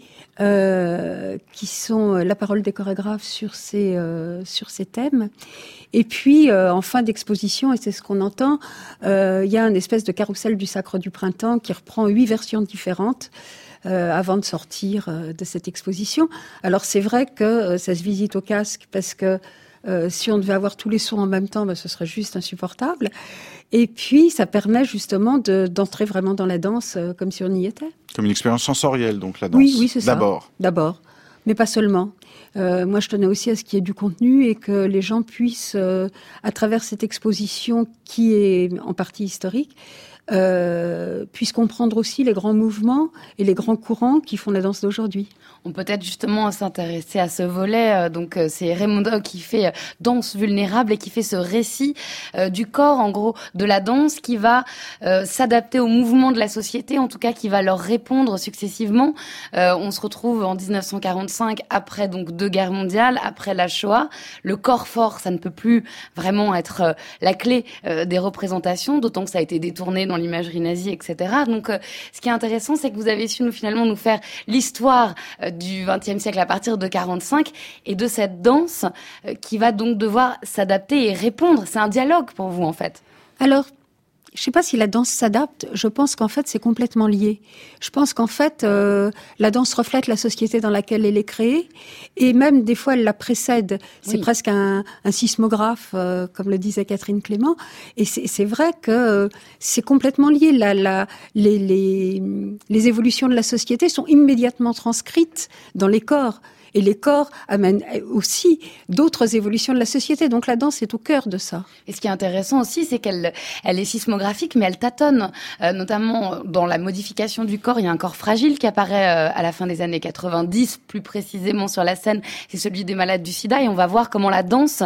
Speaker 4: qui sont la parole des chorégraphes sur ces thèmes. Et puis, en fin d'exposition, et c'est ce qu'on entend, il y a une espèce de carrousel du Sacre du Printemps qui reprend 8 versions différentes avant de sortir de cette exposition. Alors, c'est vrai que ça se visite au casque parce que si on devait avoir tous les sons en même temps, ce serait juste insupportable. Et puis, ça permet justement d'entrer vraiment dans la danse comme si on y était.
Speaker 3: Comme une expérience sensorielle, donc, la danse.
Speaker 4: Oui, c'est ça. D'abord, mais pas seulement. Moi, je tenais aussi à ce qu'il y ait du contenu et que les gens puissent, à travers cette exposition qui est en partie historique, puissent comprendre aussi les grands mouvements et les grands courants qui font la danse d'aujourd'hui.
Speaker 2: On peut peut-être justement s'intéresser à ce volet. Donc, c'est Raymond qui fait Danse vulnérable et qui fait ce récit du corps, en gros, de la danse qui va s'adapter aux mouvements de la société, en tout cas qui va leur répondre successivement. On se retrouve en 1945, après donc 2 guerres mondiales, après la Shoah. Le corps fort, ça ne peut plus vraiment être la clé des représentations, d'autant que ça a été détourné dans l'imagerie nazie, etc. Donc, ce qui est intéressant, c'est que vous avez su nous faire l'histoire du XXe siècle à partir de 45 et de cette danse qui va donc devoir s'adapter et répondre. C'est un dialogue pour vous, en fait.
Speaker 4: Alors, je ne sais pas si la danse s'adapte. Je pense qu'en fait, c'est complètement lié. Je pense qu'en fait, la danse reflète la société dans laquelle elle est créée. Et même, des fois, elle la précède. C'est presque un sismographe, comme le disait Catherine Clément. Et c'est vrai que c'est complètement lié. Les évolutions de la société sont immédiatement transcrites dans les corps. Et les corps amènent aussi d'autres évolutions de la société. Donc la danse est au cœur de ça.
Speaker 2: Et ce qui est intéressant aussi, c'est qu'elle est sismographique, mais elle tâtonne. Notamment dans la modification du corps, il y a un corps fragile qui apparaît à la fin des années 90, plus précisément sur la scène. C'est celui des malades du sida. Et on va voir comment la danse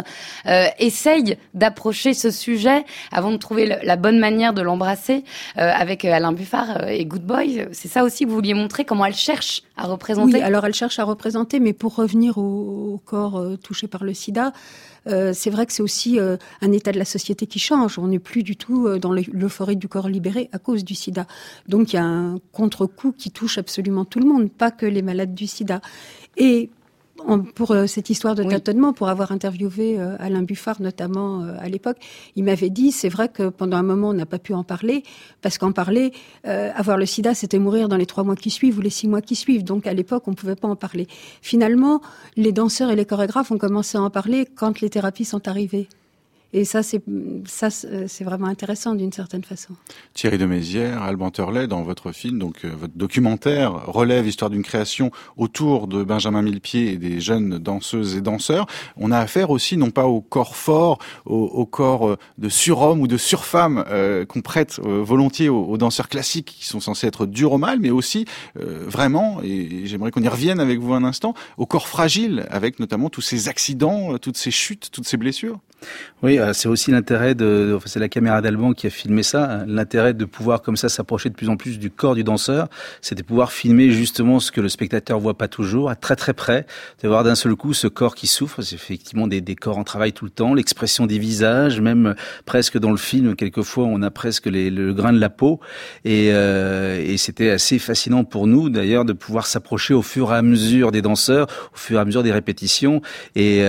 Speaker 2: essaye d'approcher ce sujet avant de trouver la bonne manière de l'embrasser avec Alain Buffard et Good Boy. C'est ça aussi que vous vouliez montrer, comment elle cherche à représenter.
Speaker 4: Oui, alors elle cherche à représenter, mais pour revenir au corps touché par le sida, c'est vrai que c'est aussi un état de la société qui change. On n'est plus du tout dans l'euphorie du corps libéré à cause du sida. Donc il y a un contre-coup qui touche absolument tout le monde, pas que les malades du sida. Et pour cette histoire de tâtonnement, pour avoir interviewé Alain Buffard notamment à l'époque, il m'avait dit, c'est vrai que pendant un moment on n'a pas pu en parler, parce qu'en parler, avoir le sida c'était mourir dans les 3 mois qui suivent ou les 6 mois qui suivent, donc à l'époque on ne pouvait pas en parler. Finalement, les danseurs et les chorégraphes ont commencé à en parler quand les thérapies sont arrivées. Et ça, c'est vraiment intéressant d'une certaine façon.
Speaker 3: Thierry de Mézières, Alban Terlet, dans votre film, donc votre documentaire relève l'histoire d'une création autour de Benjamin Millepied et des jeunes danseuses et danseurs. On a affaire aussi non pas au corps fort, au corps de surhomme ou de surfemme qu'on prête volontiers aux danseurs classiques qui sont censés être durs au mal, mais aussi vraiment, et j'aimerais qu'on y revienne avec vous un instant, au corps fragile, avec notamment tous ces accidents, toutes ces chutes, toutes ces blessures.
Speaker 6: Oui, c'est aussi l'intérêt c'est la caméra d'Alban qui a filmé ça, l'intérêt de pouvoir comme ça s'approcher de plus en plus du corps du danseur, c'est de pouvoir filmer justement ce que le spectateur voit pas toujours, à très très près, de voir d'un seul coup ce corps qui souffre, c'est effectivement des corps en travail tout le temps, l'expression des visages, même presque dans le film, quelquefois on a presque le grain de la peau, et c'était assez fascinant pour nous d'ailleurs de pouvoir s'approcher au fur et à mesure des danseurs, au fur et à mesure des répétitions, et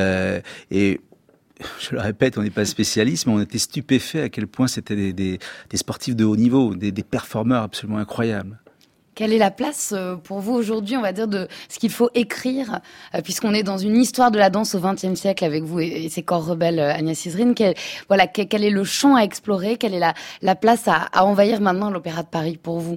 Speaker 6: je le répète, on n'est pas spécialiste, mais on était stupéfaits à quel point c'était des sportifs de haut niveau, des performeurs absolument incroyables.
Speaker 2: Quelle est la place pour vous aujourd'hui, on va dire, de ce qu'il faut écrire, puisqu'on est dans une histoire de la danse au XXe siècle avec vous et ses corps rebelles, Agnès Izrine. Quel est le champ à explorer? Quelle est la place à envahir maintenant l'Opéra de Paris pour vous?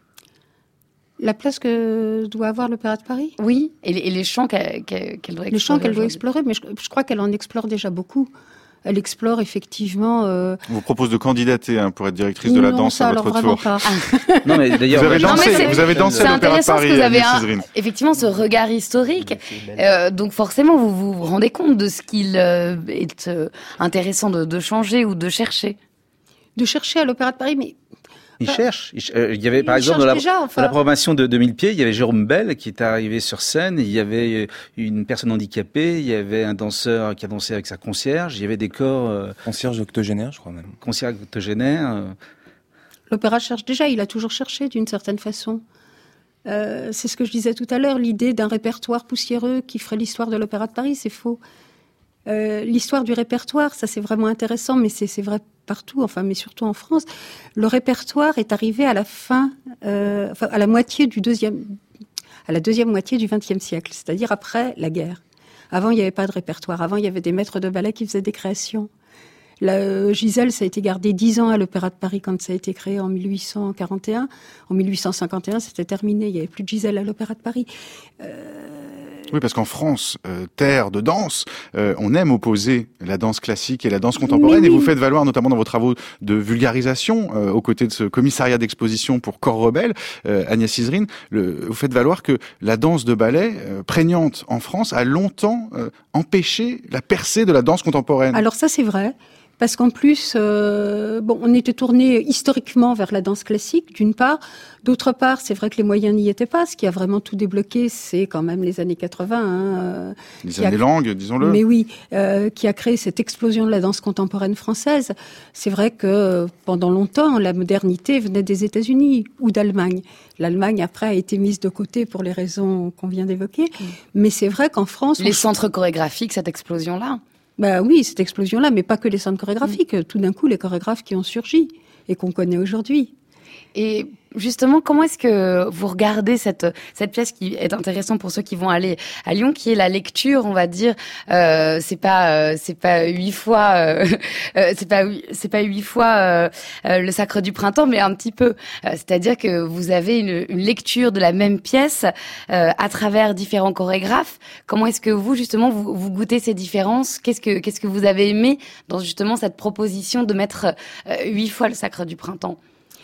Speaker 4: La place que doit avoir l'Opéra de Paris?
Speaker 2: Oui, et les champs qu'elle doit explorer.
Speaker 4: Les champs qu'elle doit explorer, mais je crois qu'elle en explore déjà beaucoup. Elle explore effectivement.
Speaker 3: On vous propose de candidater pour être directrice de la danse à votre tour.
Speaker 4: Pas.
Speaker 6: Non, mais d'ailleurs,
Speaker 3: vous avez dansé à l'Opéra de Paris.
Speaker 2: Vous avez effectivement ce regard historique. Donc forcément, vous vous rendez compte de ce qu'il est intéressant de changer ou de chercher.
Speaker 4: De chercher à l'Opéra de Paris, mais...
Speaker 6: Il cherche. Il y avait, par exemple, dans la programmation de 2000 pieds, il y avait Jérôme Bel qui est arrivé sur scène. Il y avait une personne handicapée. Il y avait un danseur qui a dansé avec sa concierge. Il y avait des corps...
Speaker 1: Concierge octogénaire, je crois même.
Speaker 6: Concierge octogénaire.
Speaker 4: L'opéra cherche déjà. Il a toujours cherché d'une certaine façon. C'est ce que je disais tout à l'heure. L'idée d'un répertoire poussiéreux qui ferait l'histoire de l'Opéra de Paris, c'est faux. L'histoire du répertoire, ça c'est vraiment intéressant, mais c'est vrai partout, enfin, mais surtout en France. Le répertoire est arrivé à la fin, à la deuxième moitié du XXe siècle, c'est-à-dire après la guerre. Avant, il n'y avait pas de répertoire. Avant, il y avait des maîtres de ballet qui faisaient des créations. Gisèle, ça a été gardé 10 ans à l'Opéra de Paris quand ça a été créé en 1841. En 1851, c'était terminé. Il n'y avait plus de Gisèle à l'Opéra de Paris.
Speaker 3: Oui, parce qu'en France, terre de danse, on aime opposer la danse classique et la danse contemporaine. Et vous faites valoir, notamment dans vos travaux de vulgarisation, aux côtés de ce commissariat d'exposition pour corps rebelles, Agnès Izrine, vous faites valoir que la danse de ballet, prégnante en France, a longtemps empêché la percée de la danse contemporaine.
Speaker 4: Alors ça, c'est vrai. Parce qu'en plus, on était tourné historiquement vers la danse classique, d'une part. D'autre part, c'est vrai que les moyens n'y étaient pas. Ce qui a vraiment tout débloqué, c'est quand même les années 80.
Speaker 3: Les années longues, disons-le.
Speaker 4: Mais oui, qui a créé cette explosion de la danse contemporaine française. C'est vrai que pendant longtemps, la modernité venait des États-Unis ou d'Allemagne. L'Allemagne, après, a été mise de côté pour les raisons qu'on vient d'évoquer. Mais c'est vrai qu'en France...
Speaker 2: Les centres chorégraphiques, cette explosion-là.
Speaker 4: Bah oui, cette explosion-là, mais pas que les centres chorégraphiques. Tout d'un coup, les chorégraphes qui ont surgi et qu'on connaît aujourd'hui.
Speaker 2: Et justement, comment est-ce que vous regardez cette pièce qui est intéressante pour ceux qui vont aller à Lyon, qui est la lecture, on va dire, c'est pas 8 fois, c'est pas 8 fois le Sacre du Printemps, mais un petit peu. C'est-à-dire que vous avez une lecture de la même pièce à travers différents chorégraphes. Comment est-ce que vous, justement, vous goûtez ces différences? Qu'est-ce que vous avez aimé dans justement cette proposition de mettre 8 fois le Sacre du Printemps?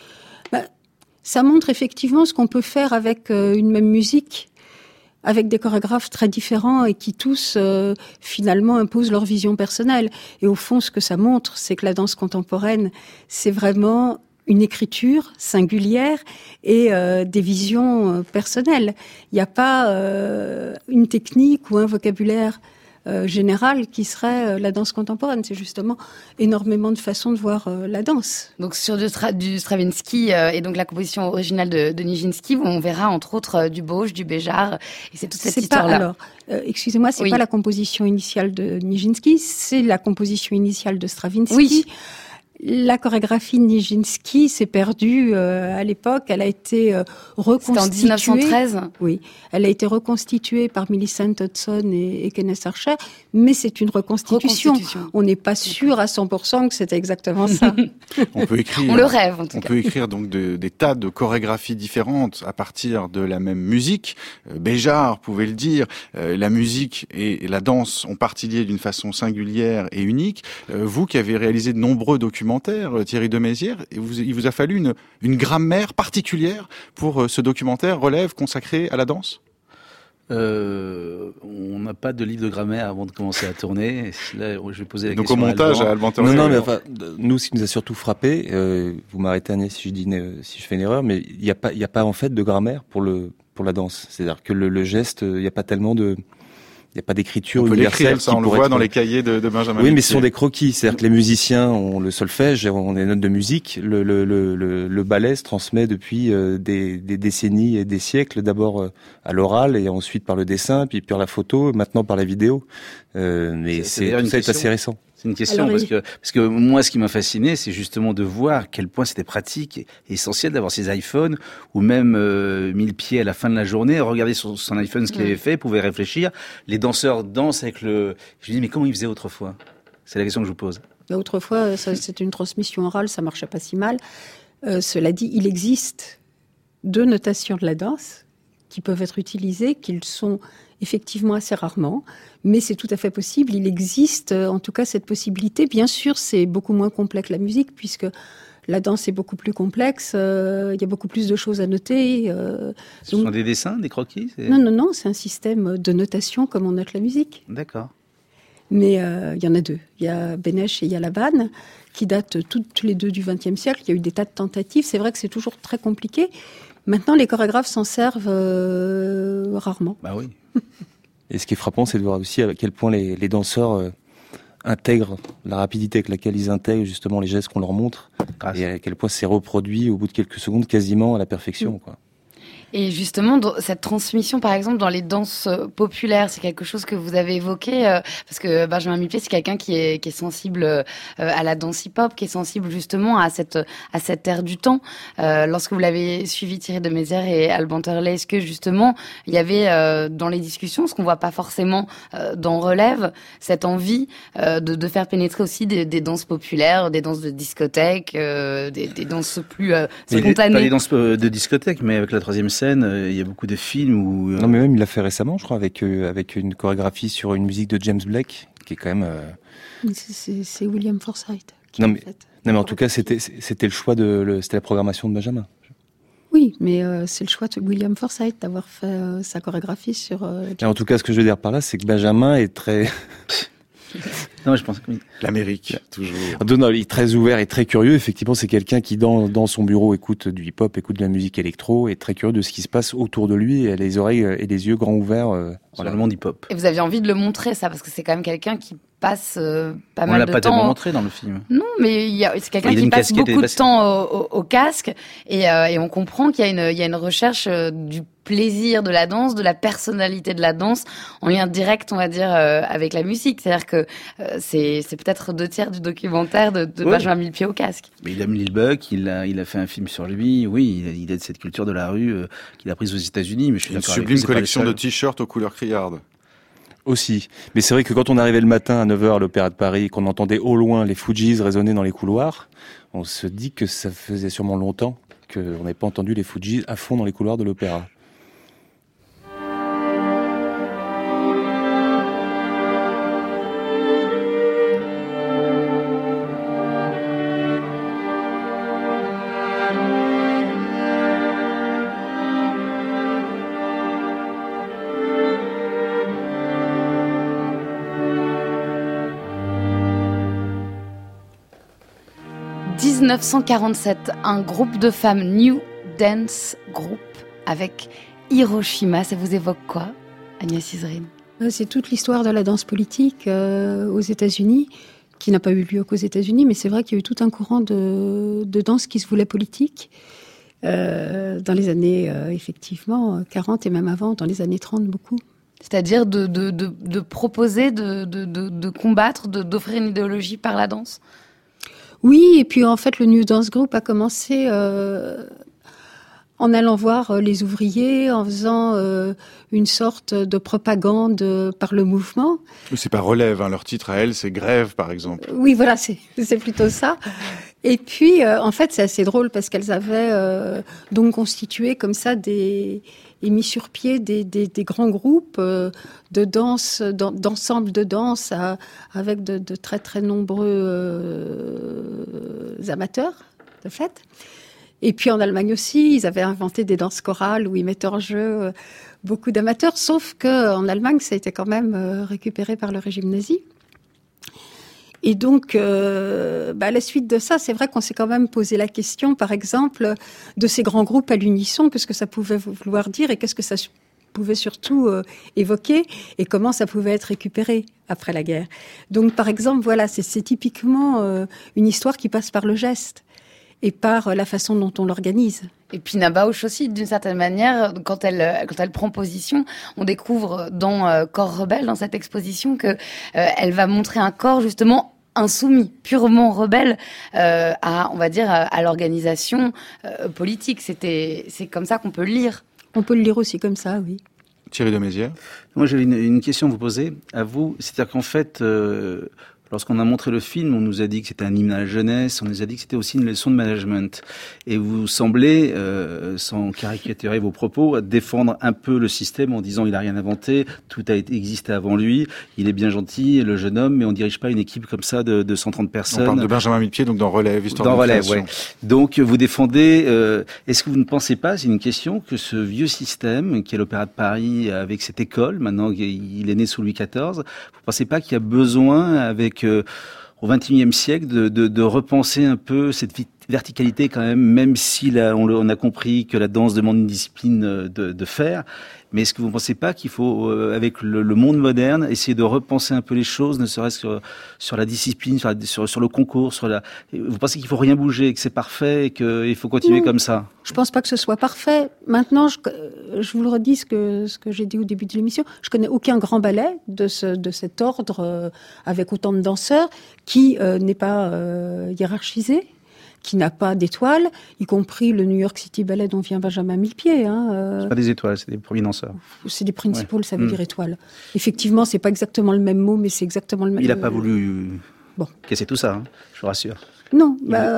Speaker 4: Ça montre effectivement ce qu'on peut faire avec une même musique, avec des chorégraphes très différents et qui tous, finalement, imposent leur vision personnelle. Et au fond, ce que ça montre, c'est que la danse contemporaine, c'est vraiment une écriture singulière et des visions personnelles. Il n'y a pas une technique ou un vocabulaire générale qui serait la danse contemporaine. C'est justement énormément de façons de voir la danse.
Speaker 2: Donc sur du Stravinsky et donc la composition originale de Nijinsky, on verra entre autres du Bauche, du Béjart, et c'est toute cette histoire-là.
Speaker 4: Excusez-moi, c'est pas la composition initiale de Nijinsky, c'est la composition initiale de Stravinsky.
Speaker 2: Oui.
Speaker 4: La chorégraphie de Nijinsky s'est perdue à l'époque. Elle a été reconstituée.
Speaker 2: C'était en 1913.
Speaker 4: Oui, elle a été reconstituée par Millicent Hudson et Kenneth Archer, mais c'est une reconstitution. On n'est pas sûr à 100% que c'était exactement ça.
Speaker 3: On peut écrire.
Speaker 2: On le rêve, en tout cas.
Speaker 3: On peut écrire donc des tas de chorégraphies différentes à partir de la même musique. Béjart pouvait le dire. La musique et la danse ont partie liées d'une façon singulière et unique. Vous qui avez réalisé de nombreux documentaires, Thierry de Mézières, il vous a fallu une grammaire particulière pour ce documentaire Relève consacré à la danse?
Speaker 6: On n'a pas de livre de grammaire avant de commencer à tourner. Là, je vais poser la question.
Speaker 3: Donc au montage à Alban Tollet.
Speaker 1: Non, mais enfin, nous, ce qui nous a surtout frappé, vous m'arrêtez Agnès si je fais une erreur, mais il y a pas en fait de grammaire pour la danse. C'est-à-dire que le geste, il n'y a pas tellement de... Il n'y a pas d'écriture universelle.
Speaker 3: Ça, on le voit dans les cahiers de Benjamin.
Speaker 1: Oui, mais ce sont des croquis. C'est-à-dire que les musiciens ont le solfège, ont des notes de musique. Le ballet se transmet depuis des décennies et des siècles. D'abord à l'oral et ensuite par le dessin, puis par la photo, maintenant par la vidéo. Mais tout ça est assez récent.
Speaker 6: C'est une question parce que moi, ce qui m'a fasciné, c'est justement de voir à quel point c'était pratique et essentiel d'avoir ces iPhones ou même 1000 pieds à la fin de la journée, regarder sur son iPhone ce qu'il avait fait, pouvait réfléchir. Les danseurs dansent avec le... Je me dis, mais comment ils faisaient autrefois? C'est la question que je vous pose.
Speaker 4: Autrefois, c'était une transmission orale, ça marchait pas si mal. Cela dit, il existe 2 notations de la danse qui peuvent être utilisées, qu'ils sont effectivement assez rarement, mais c'est tout à fait possible. Il existe en tout cas cette possibilité. Bien sûr, c'est beaucoup moins complet que la musique, puisque la danse est beaucoup plus complexe, il y a beaucoup plus de choses à noter.
Speaker 6: Ce sont des dessins, des croquis?
Speaker 4: Non, c'est un système de notation comme on note la musique.
Speaker 6: D'accord.
Speaker 4: Mais il y en a deux. Il y a Bénèche et il y a Labanne, qui datent toutes les deux du XXe siècle. Il y a eu des tas de tentatives. C'est vrai que c'est toujours très compliqué. Maintenant, les chorégraphes s'en servent rarement.
Speaker 6: Bah oui.
Speaker 1: Et ce qui est frappant, c'est de voir aussi à quel point les danseurs intègrent la rapidité avec laquelle ils intègrent justement les gestes qu'on leur montre, et à quel point c'est reproduit au bout de quelques secondes quasiment à la perfection, quoi.
Speaker 2: Et justement, cette transmission, par exemple, dans les danses populaires, c'est quelque chose que vous avez évoqué, parce que Benjamin Millepied, c'est quelqu'un qui est sensible à la danse hip-hop, qui est sensible justement à cette ère du temps. Lorsque vous l'avez suivi, Thierry de Mézières et Alban Turley, est-ce que justement, il y avait dans les discussions, ce qu'on voit pas forcément dans Relève, cette envie de faire pénétrer aussi des danses populaires, des danses de discothèque, des danses plus spontanées?
Speaker 6: Pas des danses de discothèque, mais avec la troisième scène, il y a beaucoup de films où...
Speaker 1: Non, mais même il l'a fait récemment, je crois, avec une chorégraphie sur une musique de James Blake, qui est quand même...
Speaker 4: C'est William Forsythe.
Speaker 1: Non, mais en tout cas, c'était le choix c'était la programmation de Benjamin.
Speaker 4: Oui, mais c'est le choix de William Forsythe d'avoir fait sa chorégraphie sur...
Speaker 1: En tout cas, ce que je veux dire par là, c'est que Benjamin est très...
Speaker 6: Non, je pense que oui.
Speaker 3: L'Amérique, toujours.
Speaker 1: Non, il est très ouvert et très curieux. Effectivement, c'est quelqu'un qui, dans son bureau, écoute du hip-hop, écoute de la musique électro, est très curieux de ce qui se passe autour de lui, et a les oreilles et les yeux grands ouverts.
Speaker 6: Sur le monde hip-hop.
Speaker 2: Et vous aviez envie de le montrer, ça, parce que c'est quand même quelqu'un qui passe pas mal de temps...
Speaker 6: On l'a pas tellement montré dans le film.
Speaker 2: Non, mais c'est quelqu'un qui passe beaucoup de temps au casque, et on comprend qu'il y a une recherche du plaisir de la danse, de la personnalité de la danse, en lien direct, on va dire, avec la musique. C'est-à-dire que c'est peut-être 2/3 du documentaire de Benjamin Millepied au casque.
Speaker 6: Mais il aime Lil Buck, il a fait un film sur lui. Oui, il a de cette culture de la rue qu'il a prise aux États-Unis. Mais je suis d'accord avec lui,
Speaker 3: sublime collection de t-shirts aux couleurs criardes.
Speaker 1: Aussi. Mais c'est vrai que quand on arrivait le matin à 9h à l'Opéra de Paris, qu'on entendait au loin les Fujis résonner dans les couloirs, on se dit que ça faisait sûrement longtemps qu'on n'avait pas entendu les Fujis à fond dans les couloirs de l'Opéra.
Speaker 2: « 1947, un groupe de femmes New Dance Group avec Hiroshima. Ça vous évoque quoi, Agnès Izrine ?
Speaker 4: C'est toute l'histoire de la danse politique aux États-Unis, qui n'a pas eu lieu qu'aux États-Unis, mais c'est vrai qu'il y a eu tout un courant de danse qui se voulait politique dans les années, effectivement, 40 et même avant, dans les années 30, beaucoup.
Speaker 2: C'est-à-dire de proposer, de combattre, d'offrir une idéologie par la danse ?
Speaker 4: Oui, et puis en fait, le New Dance Group a commencé en allant voir les ouvriers, en faisant une sorte de propagande par le mouvement.
Speaker 3: C'est pas Relève, hein, leur titre à elles, c'est Grève, par exemple.
Speaker 4: Oui, voilà, c'est plutôt ça. Et puis, en fait, c'est assez drôle parce qu'elles avaient donc constitué comme ça et mis sur pied des grands groupes de danse, d'ensemble de danse avec de très très nombreux amateurs, de fait. Et puis en Allemagne aussi, ils avaient inventé des danses chorales où ils mettaient en jeu beaucoup d'amateurs, sauf qu'en Allemagne, ça a été quand même récupéré par le régime nazi. Et donc, à la suite de ça, c'est vrai qu'on s'est quand même posé la question, par exemple, de ces grands groupes à l'unisson, qu'est-ce que ça pouvait vouloir dire et qu'est-ce que ça pouvait surtout évoquer et comment ça pouvait être récupéré après la guerre. Donc, par exemple, voilà, c'est typiquement une histoire qui passe par le geste et par la façon dont on l'organise.
Speaker 2: Et puis Nabausch aussi, d'une certaine manière, quand elle prend position, on découvre dans Corps rebelle, dans cette exposition, que elle va montrer un corps justement insoumis, purement rebelle à, on va dire, à l'organisation politique. C'est comme ça qu'on peut le lire.
Speaker 4: On peut le lire aussi comme ça, oui.
Speaker 3: Thierry de Mézières.
Speaker 6: Moi, j'avais une question à vous poser, à vous. C'est-à-dire qu'en fait, lorsqu'on a montré le film, on nous a dit que c'était un hymne à la jeunesse, on nous a dit que c'était aussi une leçon de management. Et vous semblez, sans caricaturer vos propos, défendre un peu le système en disant il a rien inventé, tout a existé avant lui, il est bien gentil, le jeune homme, mais on dirige pas une équipe comme ça de 130 personnes.
Speaker 3: On parle de Benjamin Millepied, donc dans Relève, histoire
Speaker 6: dans
Speaker 3: de
Speaker 6: Relève,
Speaker 3: création.
Speaker 6: ouais. Donc vous défendez. Est-ce que vous ne pensez pas, c'est une question, que ce vieux système qui est l'Opéra de Paris avec cette école, maintenant il est né sous Louis XIV, vous pensez pas qu'il y a besoin avec au XXIe siècle de repenser un peu cette verticalité quand même si là, on a compris que la danse demande une discipline de faire. Mais est-ce que vous ne pensez pas qu'il faut, avec le monde moderne, essayer de repenser un peu les choses, ne serait-ce que sur la discipline, sur le concours, vous pensez qu'il faut rien bouger, que c'est parfait, et qu'il faut continuer comme ça?
Speaker 4: Je pense pas que ce soit parfait. Maintenant, je vous le redis ce que j'ai dit au début de l'émission, je connais aucun grand ballet de cet ordre avec autant de danseurs qui n'est pas hiérarchisé, qui n'a pas d'étoiles, y compris le New York City Ballet dont vient Benjamin Millepied.
Speaker 6: C'est pas des étoiles, c'est des premiers danseurs.
Speaker 4: C'est des principaux, ça veut dire étoiles. Effectivement, c'est pas exactement le même mot, mais c'est exactement le même.
Speaker 6: Il a pas voulu casser tout ça, je vous rassure.
Speaker 4: Non,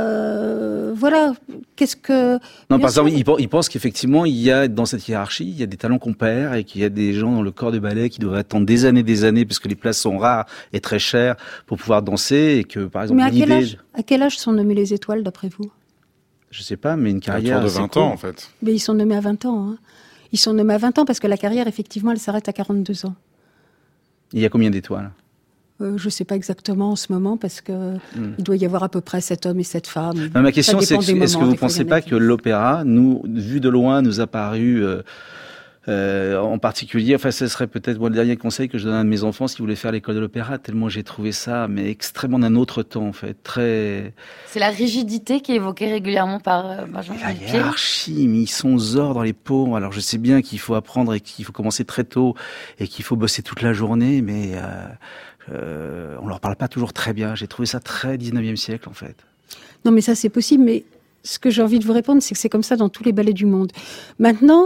Speaker 4: voilà. Qu'est-ce que...
Speaker 6: Non, par exemple, il pense qu'effectivement, il y a, dans cette hiérarchie, il y a des talents qu'on perd et qu'il y a des gens dans le corps de ballet qui doivent attendre des années, parce que les places sont rares et très chères pour pouvoir danser et que, par exemple,
Speaker 4: mais à quel âge sont nommées les étoiles, d'après vous?
Speaker 6: Je sais pas, mais une carrière...
Speaker 3: Autour de 20 ans, en fait.
Speaker 4: Mais ils sont nommés à 20 ans, hein. Ils sont nommés à 20 ans parce que la carrière, effectivement, elle s'arrête à 42 ans.
Speaker 6: Il y a combien d'étoiles?
Speaker 4: Je ne sais pas exactement en ce moment parce que il doit y avoir à peu près 7 hommes et 7 femmes.
Speaker 6: Non, ma question c'est est-ce que vous ne pensez pas que l'opéra, vu de loin, nous a paru en particulier, ce serait peut-être le dernier conseil que je donne à un de mes enfants s'il voulait faire l'école de l'opéra, tellement j'ai trouvé ça mais extrêmement d'un autre temps en fait, très...
Speaker 2: C'est la rigidité qui est évoquée régulièrement par Benjamin Millepied.
Speaker 6: La hiérarchie, mais ils sont aux ordres les pauvres. Alors je sais bien qu'il faut apprendre et qu'il faut commencer très tôt et qu'il faut bosser toute la journée, mais on leur parle pas toujours très bien. J'ai trouvé ça très 19e siècle en fait.
Speaker 4: Non mais ça c'est possible, mais ce que j'ai envie de vous répondre, c'est que c'est comme ça dans tous les ballets du monde. Maintenant,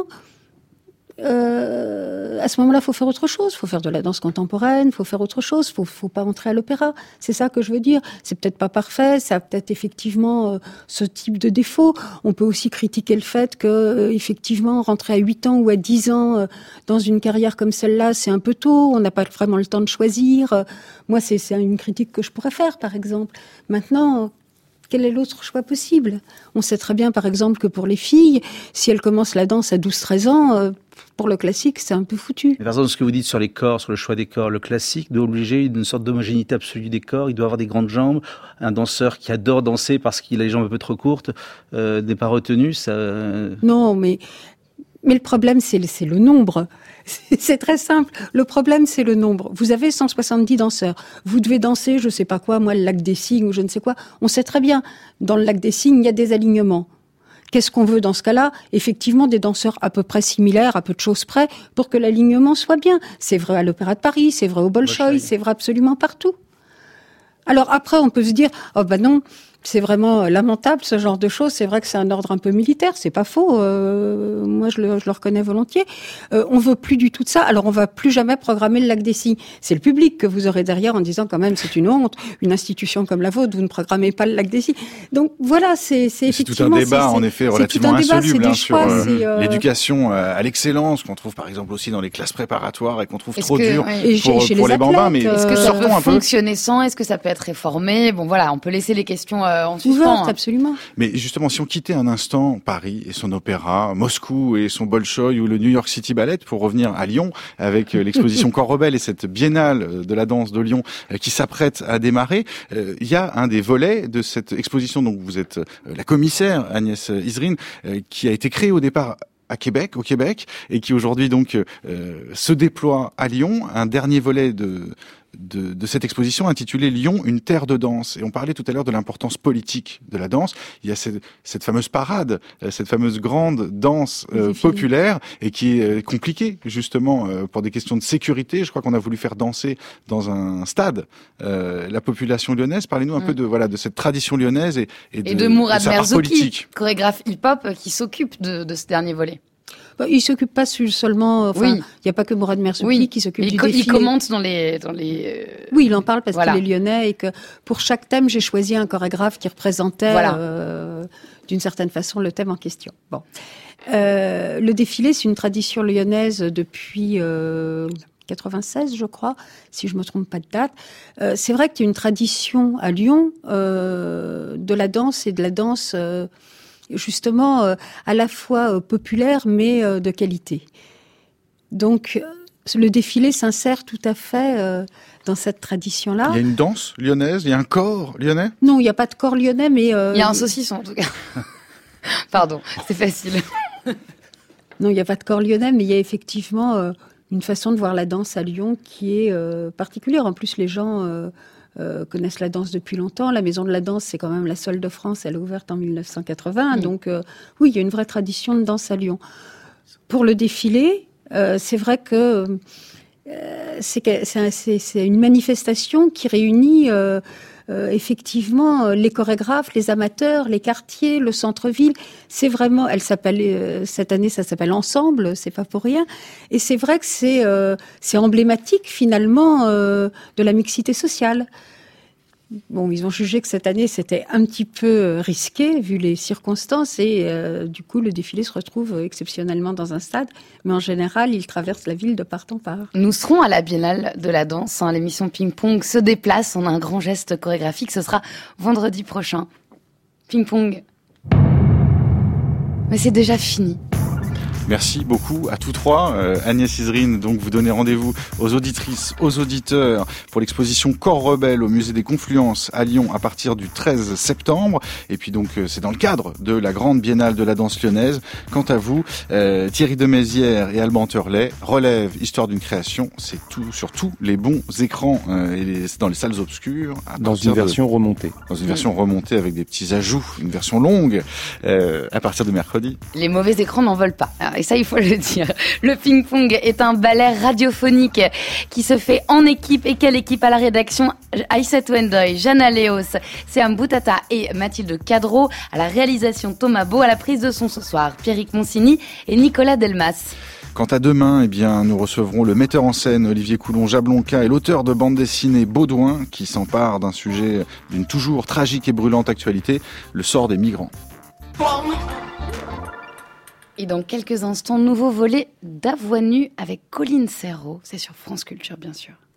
Speaker 4: à ce moment-là, faut faire autre chose. Faut faire de la danse contemporaine, faut faire autre chose. Faut pas entrer à l'opéra. C'est ça que je veux dire. C'est peut-être pas parfait. Ça a peut-être effectivement ce type de défaut. On peut aussi critiquer le fait que effectivement rentrer à 8 ans ou à 10 ans dans une carrière comme celle-là, c'est un peu tôt. On n'a pas vraiment le temps de choisir. Moi, c'est une critique que je pourrais faire, par exemple. Maintenant, quel est l'autre choix possible? On sait très bien, par exemple, que pour les filles, si elles commencent la danse à 12-13 ans, pour le classique, c'est un peu foutu.
Speaker 6: Mais par exemple, ce que vous dites sur les corps, sur le choix des corps, le classique doit obliger une sorte d'homogénéité absolue des corps. Il doit avoir des grandes jambes. Un danseur qui adore danser parce qu'il a les jambes un peu trop courtes n'est pas retenu. Ça...
Speaker 4: Non, mais le problème, c'est le nombre. C'est très simple. Le problème, c'est le nombre. Vous avez 170 danseurs. Vous devez danser, je sais pas quoi, moi, le lac des Cygnes ou je ne sais quoi. On sait très bien. Dans le lac des Cygnes, il y a des alignements. Qu'est-ce qu'on veut dans ce cas-là? Effectivement, des danseurs à peu près similaires, à peu de choses près, pour que l'alignement soit bien. C'est vrai à l'Opéra de Paris, c'est vrai au Bolchoï, c'est vrai absolument partout. Alors après, on peut se dire, oh ben non, c'est vraiment lamentable ce genre de choses. C'est vrai que c'est un ordre un peu militaire, c'est pas faux. Moi, je le reconnais volontiers. On veut plus du tout de ça. Alors, on va plus jamais programmer le lac des Cygnes. C'est le public que vous aurez derrière en disant quand même, c'est une honte. Une institution comme la vôtre, vous ne programmez pas le lac des Cygnes. Donc voilà, c'est effectivement.
Speaker 3: C'est tout un débat, en effet, relativement insoluble sur
Speaker 4: l'éducation
Speaker 3: à l'excellence qu'on trouve par exemple aussi dans les classes préparatoires et qu'on trouve trop
Speaker 2: dur
Speaker 3: pour les bambins. Mais
Speaker 2: est-ce que ça peut fonctionner sans? Est-ce que ça peut être réformé? Bon, voilà, on peut laisser les questions en suspens.
Speaker 4: Ouverte, absolument.
Speaker 3: Mais justement, si on quittait un instant Paris et son opéra, Moscou et son Bolchoï ou le New York City Ballet pour revenir à Lyon avec l'exposition Corps Rebelle et cette biennale de la danse de Lyon qui s'apprête à démarrer, il y a un des volets de cette exposition dont vous êtes la commissaire, Agnès Izrine, qui a été créée au départ au Québec, et qui aujourd'hui donc se déploie à Lyon. Un dernier volet de cette exposition intitulée Lyon, une terre de danse. Et on parlait tout à l'heure de l'importance politique de la danse. Il y a cette fameuse parade, cette fameuse grande danse populaire, et qui est compliquée justement pour des questions de sécurité. Je crois qu'on a voulu faire danser dans un stade la population lyonnaise. Parlez-nous un peu de cette tradition lyonnaise et de
Speaker 2: Mourad
Speaker 3: sa part
Speaker 2: Merzouki,
Speaker 3: politique.
Speaker 2: chorégraphe hip-hop qui s'occupe de ce dernier volet.
Speaker 4: Il s'occupe pas seulement. Enfin, il n'y a pas que Mourad Merzougli qui s'occupe du défilé.
Speaker 2: Il commente dans les.
Speaker 4: Oui, il en parle parce qu'il est lyonnais et que pour chaque thème, j'ai choisi un chorégraphe qui représentait d'une certaine façon le thème en question. Bon, le défilé, c'est une tradition lyonnaise depuis 96, je crois, si je me trompe pas de date. C'est vrai qu'il y a une tradition à Lyon de la danse et de la danse. Justement à la fois populaire mais de qualité. Donc le défilé s'insère tout à fait dans cette tradition-là.
Speaker 3: Il y a une danse lyonnaise, il y a un corps lyonnais ?
Speaker 4: Non, il n'y a pas de corps lyonnais, mais...
Speaker 2: Il y a un saucisson en tout cas. Pardon, c'est facile.
Speaker 4: Non, il n'y a pas de corps lyonnais, mais il y a effectivement une façon de voir la danse à Lyon qui est particulière. En plus, les gens... connaissent la danse depuis longtemps. La Maison de la Danse, c'est quand même la seule de France. Elle est ouverte en 1980. Donc, oui, il y a une vraie tradition de danse à Lyon. Pour le défilé, c'est vrai que c'est une manifestation qui réunit effectivement les chorégraphes, les amateurs, les quartiers, le centre-ville. C'est vraiment, cette année, ça s'appelle Ensemble, c'est pas pour rien. Et c'est vrai que c'est emblématique finalement de la mixité sociale. Bon, ils ont jugé que cette année c'était un petit peu risqué vu les circonstances et du coup le défilé se retrouve exceptionnellement dans un stade, mais en général il traverse la ville de part en part.
Speaker 2: Nous serons à la Biennale de la danse, l'émission Ping Pong se déplace en un grand geste chorégraphique, ce sera vendredi prochain. Ping Pong. Mais c'est déjà fini.
Speaker 3: Merci beaucoup à tous trois. Agnès Izrine, donc vous donnez rendez-vous aux auditrices, aux auditeurs pour l'exposition Corps Rebelle au Musée des Confluences à Lyon à partir du 13 septembre. Et puis donc c'est dans le cadre de la grande biennale de la danse lyonnaise. Quant à vous, Thierry de Mézières et Alban Turlet, Relève, Histoire d'une création, c'est tout sur tous les bons écrans et dans les salles obscures.
Speaker 1: Dans une version remontée.
Speaker 3: Dans une version remontée avec des petits ajouts, une version longue à partir de mercredi.
Speaker 2: Les mauvais écrans n'en veulent pas. Et ça, il faut le dire. Le ping-pong est un ballet radiophonique qui se fait en équipe. Et quelle équipe? À la rédaction, Aïssatou Ndoye, Jana Léos, Séam Boutata et Mathilde Cadreau. À la réalisation, Thomas Beau. À la prise de son ce soir, Pierrick Monsigny et Nicolas Delmas.
Speaker 3: Quant à demain, eh bien, nous recevrons le metteur en scène Olivier Coulon-Jablonka et l'auteur de bande dessinée Baudouin qui s'empare d'un sujet d'une toujours tragique et brûlante actualité, le sort des migrants.
Speaker 2: Et dans quelques instants, nouveau volet d'Avoine Nue avec Colline Serrault. C'est sur France Culture, bien sûr.